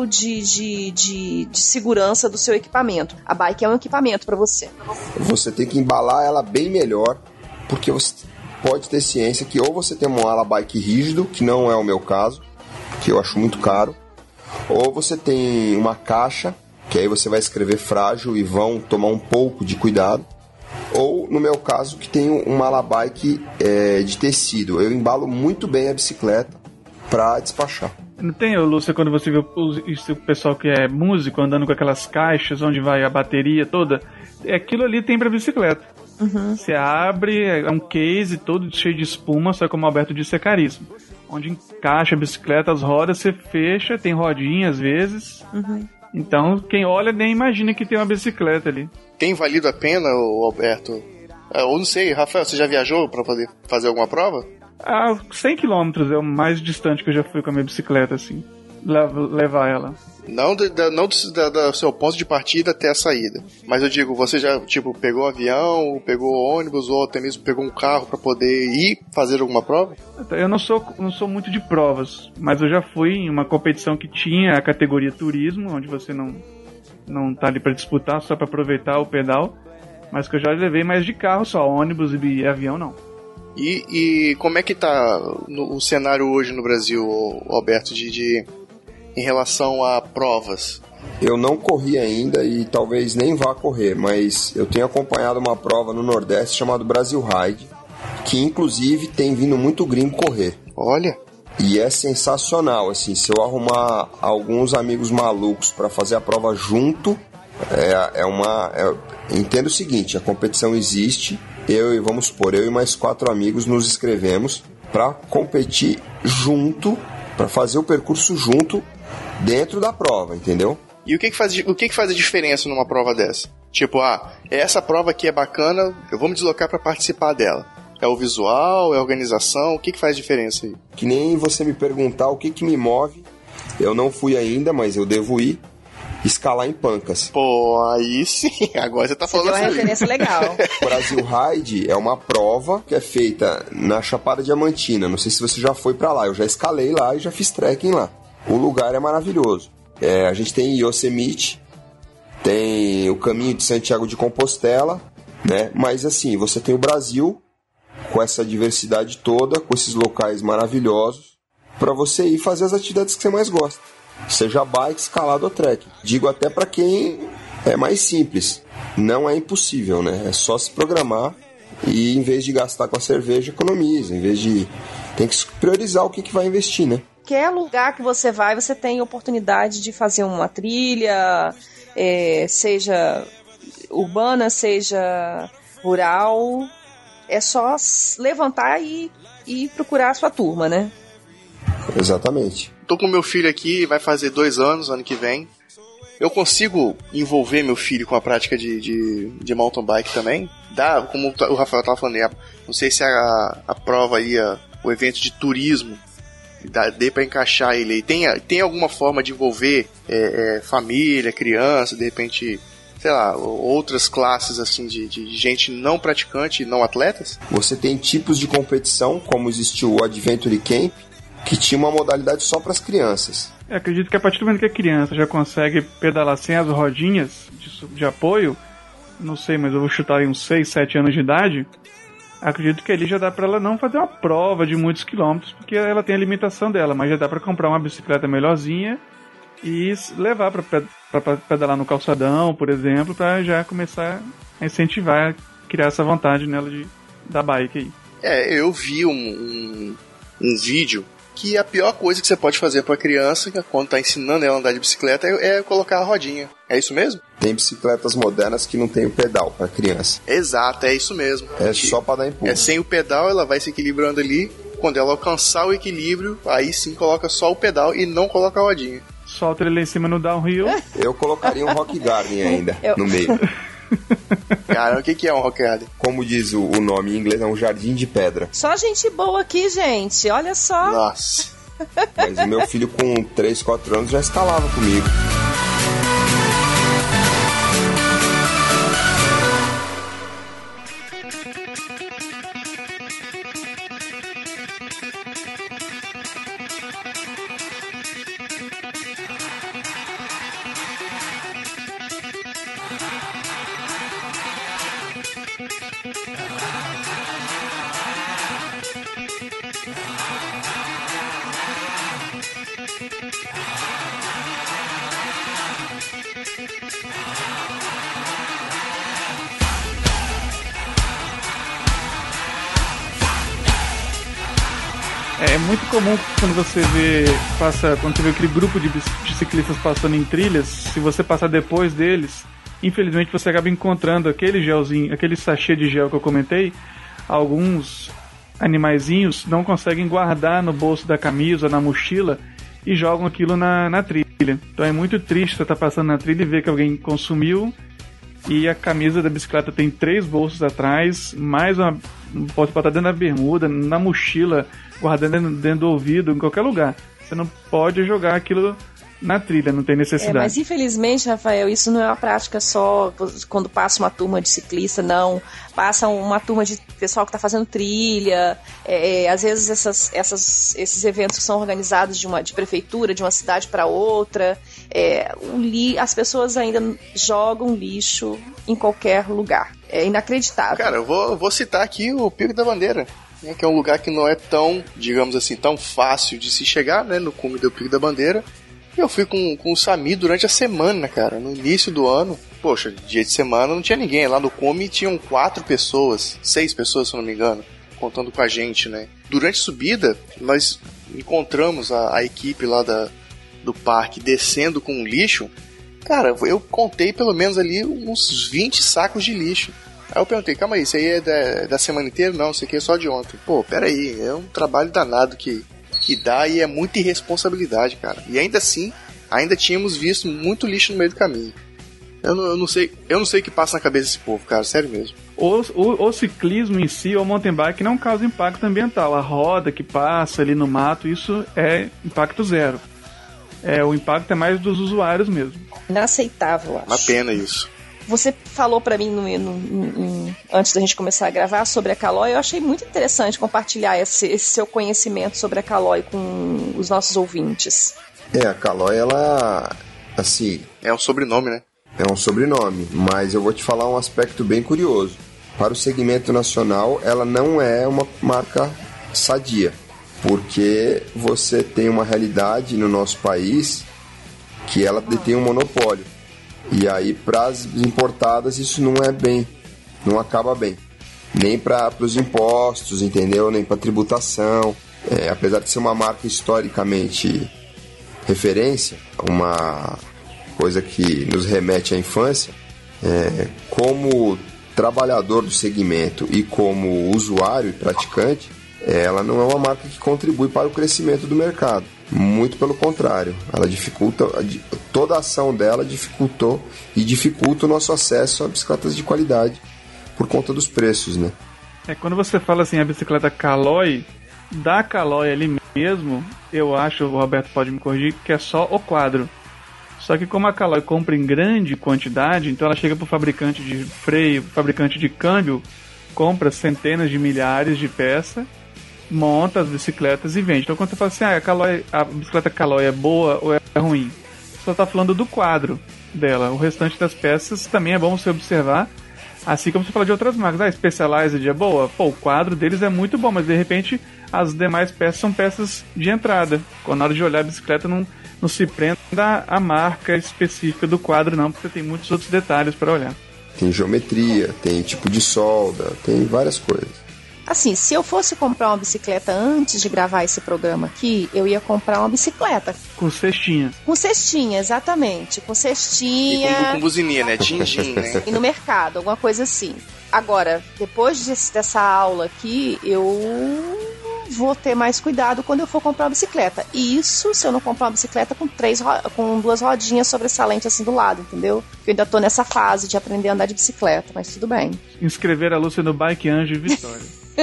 de segurança do seu equipamento. A bike é um equipamento para você. Você tem que embalar ela bem melhor, porque você pode ter ciência que ou você tem um ala bike rígido, que não é o meu caso, que eu acho muito caro, ou você tem uma caixa, que aí você vai escrever frágil e vão tomar um pouco de cuidado. Ou, no meu caso, que tem um mala bike de tecido. Eu embalo muito bem a bicicleta para despachar. Não tem, Lúcia, quando você vê o pessoal que é músico andando com aquelas caixas onde vai a bateria toda, aquilo ali tem para bicicleta. Uhum. Você abre, é um case todo cheio de espuma, só que como o Alberto disse, é caríssimo. Onde encaixa a bicicleta, as rodas, você fecha, tem rodinha às vezes. Uhum. Então, quem olha nem imagina que tem uma bicicleta ali. Tem valido a pena, Alberto? Eu não sei, Rafael, você já viajou pra poder fazer alguma prova? 100 km é o mais distante que eu já fui com a minha bicicleta, assim. Levar ela. Não do seu ponto de partida até a saída. Mas eu digo, você já, pegou avião, pegou ônibus, ou até mesmo pegou um carro pra poder ir fazer alguma prova? Eu não sou muito de provas, mas eu já fui em uma competição que tinha a categoria turismo, onde você não tá ali pra disputar, só pra aproveitar o pedal, mas que eu já levei mais de carro só, ônibus e avião não. E como é que tá o cenário hoje no Brasil, Alberto, em relação a provas? Eu não corri ainda e talvez nem vá correr, mas eu tenho acompanhado uma prova no Nordeste chamada Brasil Ride, que inclusive tem vindo muito gringo correr. Olha! E é sensacional, assim, se eu arrumar alguns amigos malucos para fazer a prova junto, entenda o seguinte, a competição existe, eu e mais 4 amigos nos inscrevemos para competir junto, para fazer o percurso junto dentro da prova, entendeu? E o que faz a diferença numa prova dessa? Essa prova aqui é bacana, eu vou me deslocar para participar dela. É o visual, é a organização, o que faz diferença aí? Que nem você me perguntar o que me move, eu não fui ainda, mas eu devo ir, escalar em Pancas. Pô, aí sim, agora você tá falando assim. Uma referência legal. Brasil Ride é uma prova que é feita na Chapada Diamantina, não sei se você já foi pra lá, eu já escalei lá e já fiz trekking lá. O lugar é maravilhoso. A gente tem Yosemite, tem o Caminho de Santiago de Compostela, né? Mas assim, você tem o Brasil com essa diversidade toda, com esses locais maravilhosos, para você ir fazer as atividades que você mais gosta. Seja bike, escalada ou trekking. Digo até para quem é mais simples. Não é impossível, né? É só se programar e em vez de gastar com a cerveja, economiza. Tem que priorizar o que vai investir, né? Qualquer lugar que você vai, você tem oportunidade de fazer uma trilha, seja urbana, seja rural. É só levantar e procurar a sua turma, né? Exatamente. Tô com meu filho aqui, vai fazer 2 anos, ano que vem. Eu consigo envolver meu filho com a prática de mountain bike também? Dá, como o Rafael tava falando, não sei se a prova aí, o evento de turismo, dê pra encaixar ele aí? Tem alguma forma de envolver família, criança, de repente, sei lá, outras classes assim de gente não praticante e não atletas? Você tem tipos de competição, como existiu o Adventure Camp, que tinha uma modalidade só para as crianças. Acredito que a partir do momento que a criança já consegue pedalar sem as rodinhas de apoio, não sei, mas eu vou chutar aí uns 6, 7 anos de idade, acredito que ali já dá para ela não fazer uma prova de muitos quilômetros, porque ela tem a limitação dela, mas já dá para comprar uma bicicleta melhorzinha e levar para pedalar no calçadão, por exemplo, para já começar a incentivar, criar essa vontade nela da bike aí. Eu vi um vídeo que a pior coisa que você pode fazer para a criança, quando está ensinando ela a andar de bicicleta, é colocar a rodinha. É isso mesmo? Tem bicicletas modernas que não tem o pedal para criança. Exato, é isso mesmo. É só para dar impulso. Sem o pedal, ela vai se equilibrando ali. Quando ela alcançar o equilíbrio, aí sim coloca só o pedal e não coloca a rodinha. Solta ele lá em cima no downhill. Eu colocaria um Rock Garden ainda no meio. Cara, o que é um Rock Garden? Como diz o nome em inglês, é um jardim de pedra. Só gente boa aqui, gente. Olha só. Nossa. Mas o meu filho com 3, 4 anos já escalava comigo. É muito comum quando você vê aquele grupo de ciclistas passando em trilhas, se você passar depois deles, infelizmente você acaba encontrando aquele gelzinho, aquele sachê de gel que eu comentei. Alguns animaizinhos não conseguem guardar no bolso da camisa, na mochila, e jogam aquilo na trilha. Então é muito triste você estar passando na trilha e ver que alguém consumiu e a camisa da bicicleta tem 3 bolsos atrás, mais pode botar dentro da bermuda, na mochila, guardando dentro do ouvido, em qualquer lugar. Você não pode jogar aquilo na trilha, não tem necessidade. Mas infelizmente, Rafael, isso não é uma prática só quando passa uma turma de ciclista, não. Passa uma turma de pessoal que está fazendo trilha. Às vezes esses eventos que são organizados de prefeitura, de uma cidade para outra. As pessoas ainda jogam lixo em qualquer lugar. É inacreditável. Cara, eu vou citar aqui o Pico da Bandeira, né, que é um lugar que não é tão, digamos assim, tão fácil de se chegar, né, no cume do Pico da Bandeira. Eu fui com o Samir durante a semana, cara, no início do ano. Poxa, dia de semana não tinha ninguém. Lá no cume tinham 4 pessoas, 6 pessoas, se eu não me engano, contando com a gente, né. Durante a subida, nós encontramos a equipe lá do parque descendo com lixo. Cara, eu contei pelo menos ali uns 20 sacos de lixo. Aí eu perguntei, calma aí, isso aí é da semana inteira? Não, isso aqui é só de ontem. Pô, peraí, é um trabalho danado que dá e é muita irresponsabilidade, cara. E ainda assim, ainda tínhamos visto muito lixo no meio do caminho. Eu não sei o que passa na cabeça desse povo, cara, sério mesmo. O ciclismo em si, ou mountain bike, não causa impacto ambiental. A roda que passa ali no mato, isso é impacto zero. O impacto é mais dos usuários mesmo. Inaceitável, acho. Uma pena isso. Você falou pra mim antes da gente começar a gravar sobre a Caloi. Eu achei muito interessante compartilhar esse seu conhecimento sobre a Caloi com os nossos ouvintes. A Caloi, ela, assim... É um sobrenome, né? É um sobrenome, mas eu vou te falar um aspecto bem curioso. Para o segmento nacional, ela não é uma marca sadia, porque você tem uma realidade no nosso país que ela detém um monopólio. E aí, para as importadas, isso não acaba bem. Nem para os impostos, entendeu? Nem para tributação. Apesar de ser uma marca historicamente referência, uma coisa que nos remete à infância, como trabalhador do segmento e como usuário e praticante, ela não é uma marca que contribui para o crescimento do mercado. Muito pelo contrário, ela dificulta, toda a ação dela dificultou e dificulta o nosso acesso a bicicletas de qualidade por conta dos preços, né? Quando você fala assim, a bicicleta Caloi, da Caloi ali mesmo, eu acho, o Roberto pode me corrigir, que é só o quadro. Só que como a Caloi compra em grande quantidade, então ela chega pro fabricante de freio, fabricante de câmbio, compra centenas de milhares de peças, monta as bicicletas e vende. Então quando você fala assim, a bicicleta Caloi é boa ou é ruim, você só tá falando do quadro dela. O restante das peças também é bom você observar, assim como você fala de outras marcas. Specialized é boa? Pô, o quadro deles é muito bom, mas de repente as demais peças são peças de entrada. Quando na hora de olhar a bicicleta não se prenda à marca específica do quadro não, porque tem muitos outros detalhes para olhar. Tem geometria, tem tipo de solda, tem várias coisas. Assim, se eu fosse comprar uma bicicleta antes de gravar esse programa aqui, eu ia comprar uma bicicleta. Com cestinha. Com cestinha, exatamente. Com cestinha. E com buzininha, né? Din-din, né? E no mercado, alguma coisa assim. Agora, depois dessa aula aqui, eu vou ter mais cuidado quando eu for comprar uma bicicleta. E isso se eu não comprar uma bicicleta com 2 rodinhas sobressalentes assim do lado, entendeu? Eu ainda tô nessa fase de aprender a andar de bicicleta, mas tudo bem. Inscrever a Lúcia no Bike Anjo e Vitória.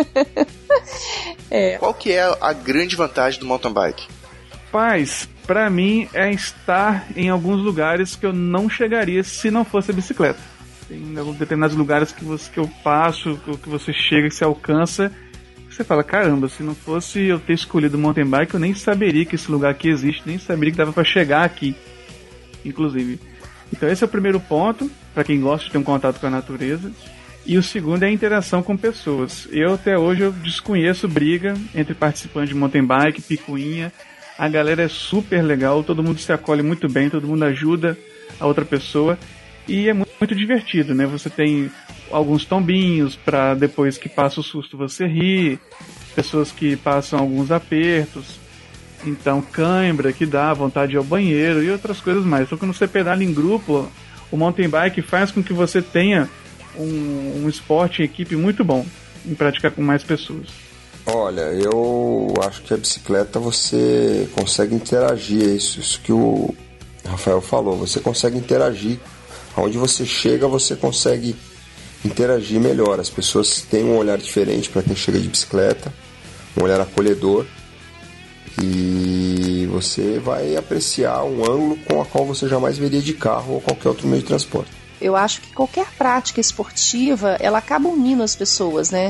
Qual que é a grande vantagem do mountain bike? Paz, pra mim é estar em alguns lugares que eu não chegaria se não fosse a bicicleta. Tem alguns determinados lugares que eu passo, que você chega, que você alcança. Você fala, caramba, se não fosse eu ter escolhido o mountain bike, eu nem saberia que esse lugar aqui existe, nem saberia que dava pra chegar aqui, inclusive. Então esse é o primeiro ponto, pra quem gosta de ter um contato com a natureza. E o segundo é a interação com pessoas. Eu até hoje eu desconheço briga entre participantes de mountain bike, picuinha. A galera é super legal, todo mundo se acolhe muito bem, todo mundo ajuda a outra pessoa. E é muito divertido, né? Você tem alguns tombinhos para depois que passa o susto você rir, pessoas que passam alguns apertos, então cãibra que dá vontade de ir ao banheiro e outras coisas mais. Então quando você pedala em grupo, o mountain bike faz com que você tenha um esporte em equipe muito bom em praticar com mais pessoas. Olha, eu acho que a bicicleta você consegue interagir, é isso que o Rafael falou, você consegue interagir. Onde você chega, você consegue interagir melhor. As pessoas têm um olhar diferente para quem chega de bicicleta, um olhar acolhedor, e você vai apreciar um ângulo com a qual você jamais veria de carro ou qualquer outro meio de transporte. Eu acho que qualquer prática esportiva, ela acaba unindo as pessoas, né?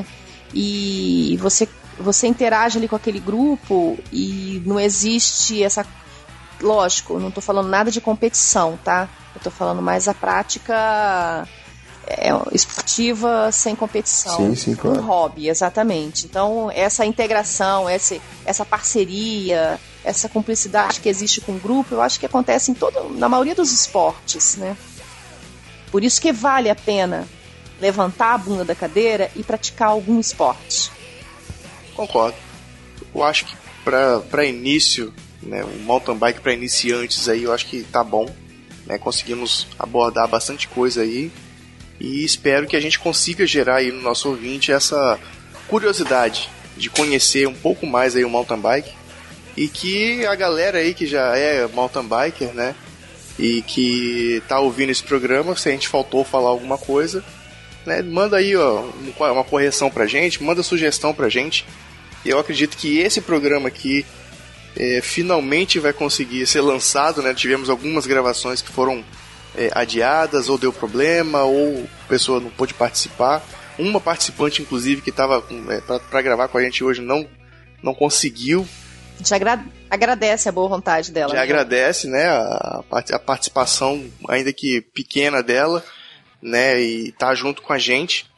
E você interage ali com aquele grupo e não existe essa... Lógico, eu não estou falando nada de competição, tá? Eu tô falando mais a prática esportiva sem competição. Sim, claro. Um hobby, exatamente. Então, essa integração, essa parceria, essa cumplicidade que existe com o grupo, eu acho que acontece na maioria dos esportes, né? Por isso que vale a pena levantar a bunda da cadeira e praticar algum esporte. Concordo. Eu acho que para início, né, o mountain bike para iniciantes aí, eu acho que tá bom. Né, conseguimos abordar bastante coisa aí e espero que a gente consiga gerar aí no nosso ouvinte essa curiosidade de conhecer um pouco mais aí o mountain bike e que a galera aí que já é mountain biker, né, e que tá ouvindo esse programa, se a gente faltou falar alguma coisa, né, manda aí uma correção pra gente, manda sugestão pra gente. Eu acredito que esse programa aqui finalmente vai conseguir ser lançado, né? Tivemos algumas gravações que foram adiadas, ou deu problema, ou a pessoa não pôde participar. Uma participante, inclusive, que estava para gravar com a gente hoje não conseguiu. A gente agradece a boa vontade dela. Já agradece, né? A participação, ainda que pequena dela, né? E tá junto com a gente.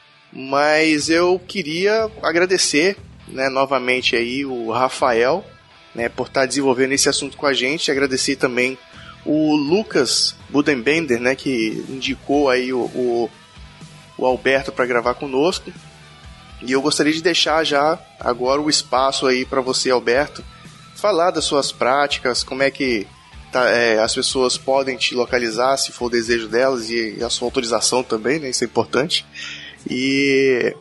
Mas eu queria agradecer, né, novamente aí o Rafael, né, por estar desenvolvendo esse assunto com a gente. Agradecer também o Lucas Budenbender, né, que indicou aí o Alberto para gravar conosco. E eu gostaria de deixar já agora o espaço aí para você, Alberto, falar das suas práticas, como é que as pessoas podem te localizar, se for o desejo delas, e a sua autorização também, né, isso é importante. E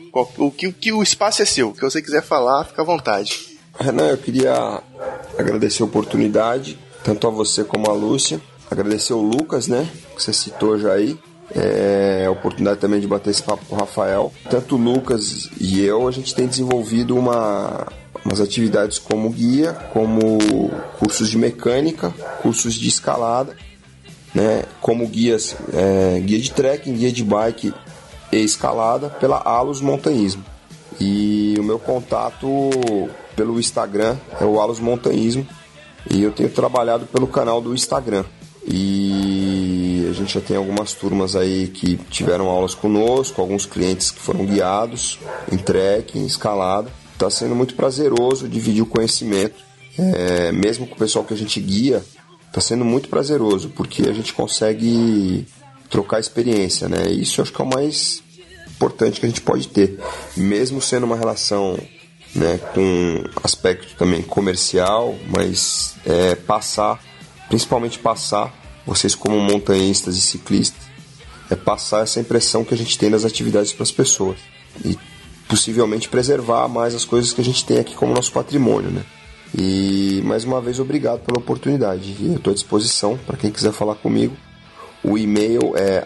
o espaço é seu, o que você quiser falar, fica à vontade. Renan, eu queria agradecer a oportunidade, tanto a você como a Lúcia, agradecer o Lucas, né, que você citou já aí, a oportunidade também de bater esse papo com o Rafael. Tanto o Lucas e eu, a gente tem desenvolvido uma umas atividades como guia, como cursos de mecânica, cursos de escalada, né, como guia de trekking, guia de bike e escalada pela Alus Montanhismo. E o meu contato pelo Instagram é o Alus Montanhismo, e eu tenho trabalhado pelo canal do Instagram. E a gente já tem algumas turmas aí que tiveram aulas conosco, alguns clientes que foram guiados em trekking, escalada. Está sendo muito prazeroso dividir o conhecimento, mesmo com o pessoal que a gente guia, está sendo muito prazeroso, porque a gente consegue trocar experiência, né? Isso eu acho que é o mais importante que a gente pode ter, mesmo sendo uma relação, né, com aspecto também comercial, mas principalmente passar, vocês como montanhistas e ciclistas, passar essa impressão que a gente tem das atividades para as pessoas e possivelmente preservar mais as coisas que a gente tem aqui como nosso patrimônio, né? E mais uma vez, obrigado pela oportunidade. Eu estou à disposição para quem quiser falar comigo. O e-mail é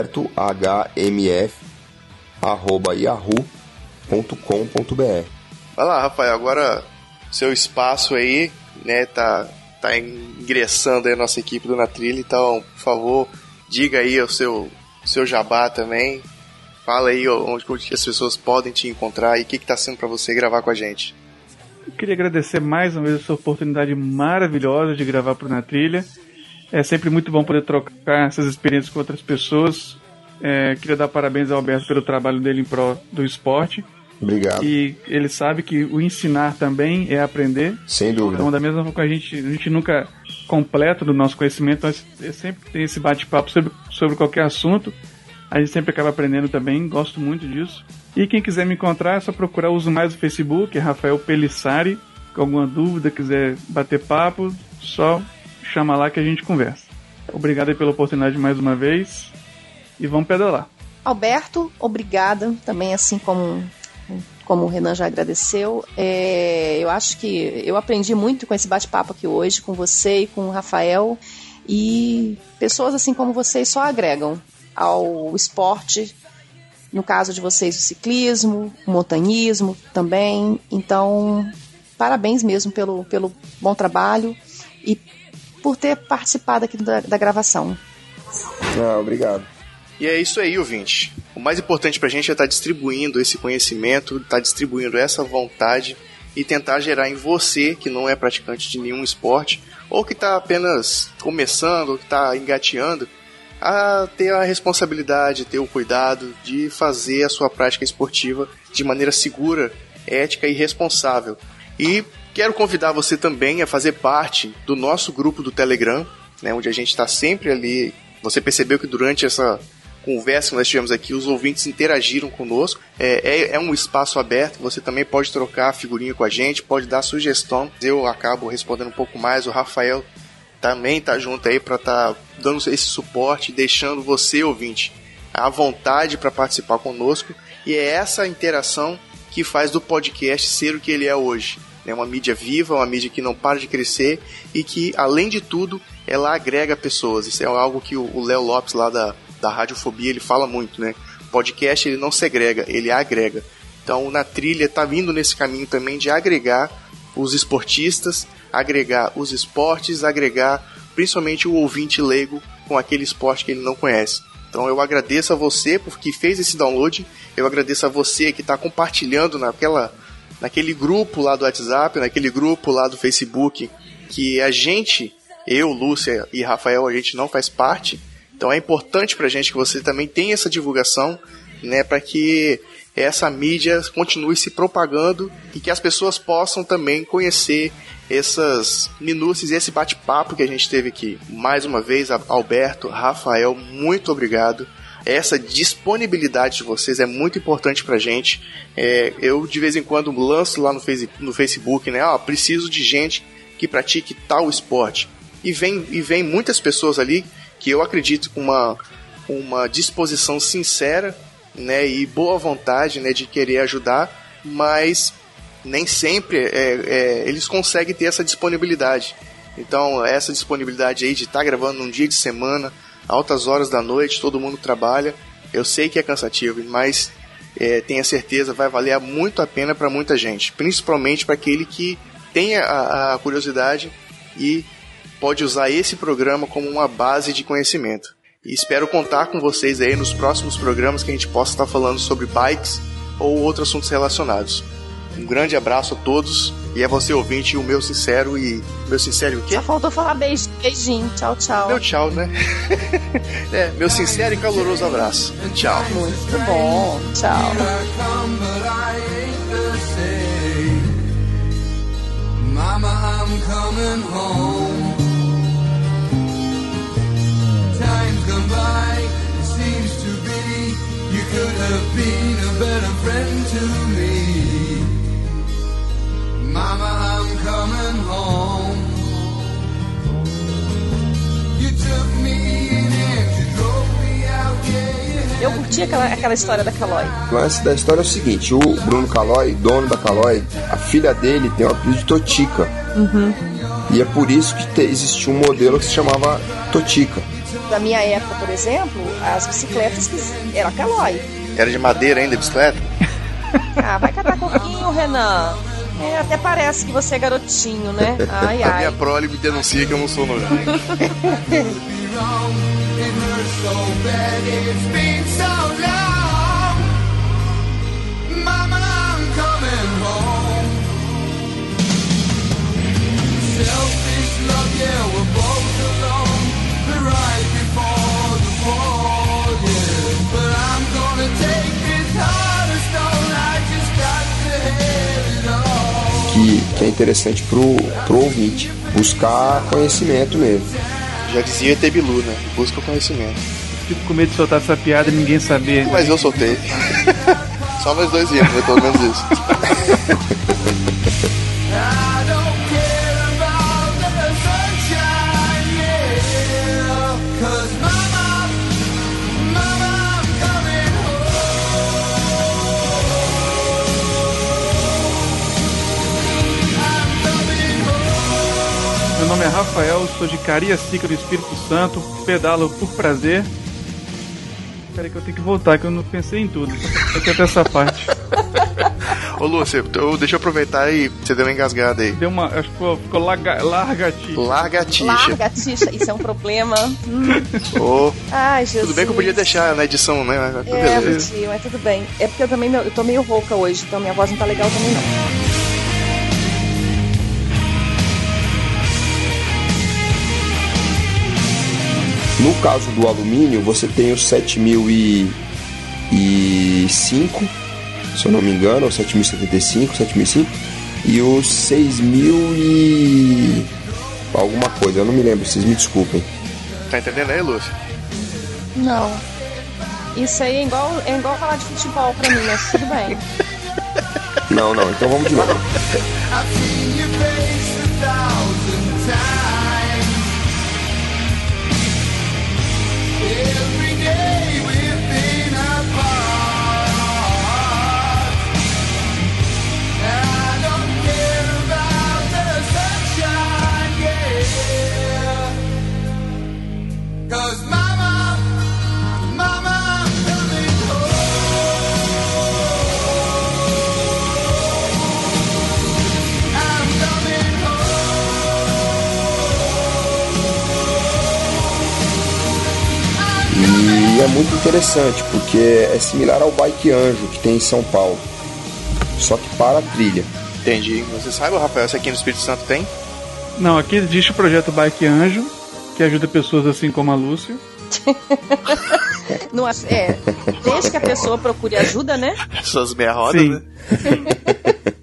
albertohmf@yahoo.com.br. Vai lá, Rafael, agora seu espaço aí, né, tá ingressando aí a nossa equipe do Na Trilha, então, por favor, diga aí o seu jabá também. Fala aí onde as pessoas podem te encontrar e o que está sendo para você gravar com a gente. Eu queria agradecer mais uma vez essa oportunidade maravilhosa de gravar pro Na Trilha. É sempre muito bom poder trocar essas experiências com outras pessoas. Queria dar parabéns ao Alberto pelo trabalho dele em prol do esporte. Obrigado. E ele sabe que o ensinar também é aprender. Sem dúvida. Então, da mesma forma que a gente nunca completa do nosso conhecimento, nós sempre tem esse bate-papo sobre qualquer assunto. A gente sempre acaba aprendendo também, gosto muito disso. E quem quiser me encontrar é só procurar, uso mais o Facebook, é Rafael Pelissari. Com alguma dúvida, quiser bater papo, só chama lá que a gente conversa. Obrigado aí pela oportunidade mais uma vez e vamos pedalar. Alberto, obrigada também, assim como o Renan já agradeceu. Eu acho que eu aprendi muito com esse bate-papo aqui hoje, com você e com o Rafael, e pessoas assim como vocês só agregam ao esporte, no caso de vocês o ciclismo, o montanhismo também. Então, parabéns mesmo pelo bom trabalho e por ter participado aqui da gravação. Obrigado. E é isso aí, ouvinte. O mais importante pra gente é estar distribuindo esse conhecimento, estar distribuindo essa vontade e tentar gerar em você, que não é praticante de nenhum esporte, ou que está apenas começando, ou que está engateando, a ter a responsabilidade, ter o cuidado de fazer a sua prática esportiva de maneira segura, ética e responsável. E quero convidar você também a fazer parte do nosso grupo do Telegram, né, onde a gente está sempre ali. Você percebeu que durante essa conversa que nós tivemos aqui, os ouvintes interagiram conosco. É um espaço aberto, você também pode trocar figurinha com a gente, pode dar sugestão. Eu acabo respondendo um pouco mais, o Rafael também tá junto aí para estar dando esse suporte, deixando você, ouvinte, à vontade para participar conosco. E é essa interação que faz do podcast ser o que ele é hoje. É uma mídia viva, uma mídia que não para de crescer e que, além de tudo, ela agrega pessoas. Isso é algo que o Léo Lopes, lá da Radiofobia, ele fala muito, né? O podcast, ele não segrega, ele agrega. Então, o Na Trilha está vindo nesse caminho também de agregar os esportistas, agregar os esportes, agregar principalmente o ouvinte leigo com aquele esporte que ele não conhece. Então, eu agradeço a você porque fez esse download, eu agradeço a você que está compartilhando naquele grupo lá do WhatsApp, naquele grupo lá do Facebook, que a gente, eu, Lúcia e Rafael, a gente não faz parte. Então é importante pra gente que você também tenha essa divulgação, né, para que essa mídia continue se propagando e que as pessoas possam também conhecer essas minúcias e esse bate-papo que a gente teve aqui. Mais uma vez, Alberto, Rafael, muito obrigado. Essa disponibilidade de vocês é muito importante pra gente. Eu de vez em quando lanço lá no Facebook, né? Preciso de gente que pratique tal esporte. E vem muitas pessoas ali que eu acredito com uma disposição sincera, né, e boa vontade, né, de querer ajudar, mas nem sempre eles conseguem ter essa disponibilidade. Então, essa disponibilidade aí de estar gravando num dia de semana, altas horas da noite, todo mundo trabalha. Eu sei que é cansativo, mas tenha certeza, vai valer muito a pena para muita gente, principalmente para aquele que tem a curiosidade e pode usar esse programa como uma base de conhecimento. E espero contar com vocês aí nos próximos programas que a gente possa estar falando sobre bikes ou outros assuntos relacionados. Um grande abraço a todos e a você ouvinte, o meu sincero o quê? Só faltou falar beijinho, tchau, tchau. Meu tchau, né? Meu sincero e caloroso abraço. Tchau. Muito bom, tchau. Mama, I'm coming home. Time's gone by, it seems too bitty. You could have been a better friend to me. Mama, I'm coming home. You took me in and you drove me out, yeah. Eu curti aquela história da Caloi. O lance da história é o seguinte: o Bruno Caloi, dono da Caloi, a filha dele tem o apelido de Totica. E é por isso que existiu um modelo que se chamava Totica. Da minha época, por exemplo, as bicicletas que era Caloi. Era de madeira ainda a bicicleta? Ah, vai catar coquinho, Renan. Até parece que você é garotinho, né? Ai, A ai. minha prole me denuncia que eu não sou novinho. Que é interessante pro ouvinte buscar conhecimento mesmo. Já dizia ET Bilu, né? Busca o conhecimento. Fico com medo de soltar essa piada e ninguém saber. Mas eu soltei. Só nós dois íamos, né? Pelo menos isso. Meu nome é Rafael, sou de Cariacica, do Espírito Santo, pedalo por prazer. Peraí que eu tenho que voltar, que eu não pensei em tudo. Até essa parte. Ô Lúcio, deixa eu aproveitar e você deu uma engasgada aí. Deu uma. Acho que ficou largatixa. Largatixa. Largatixa, isso é um problema. Ai, Jesus. Tudo bem que eu podia deixar na edição, né? Beleza. Mas tudo bem. É porque eu tô meio rouca hoje, então minha voz não tá legal também não. No caso do alumínio, você tem o 7005, se eu não me engano, ou 7075, 7005, e o 6000 e alguma coisa, eu não me lembro, vocês me desculpem. Tá entendendo aí, Lúcio? Não. Isso aí é igual falar de futebol pra mim, mas tudo bem. Não, então vamos de novo. Every day we've been apart. I don't care about the sunshine, yeah. 'Cause mama, I'm coming home. I'm coming E é muito interessante, porque é similar ao Bike Anjo que tem em São Paulo, só que para a trilha. Entendi. Você sabe, Rafael, se aqui no Espírito Santo tem? Não, aqui existe o projeto Bike Anjo, que ajuda pessoas assim como a Lúcia. Desde que a pessoa procure ajuda, né? Essas meia rodas, Sim. né?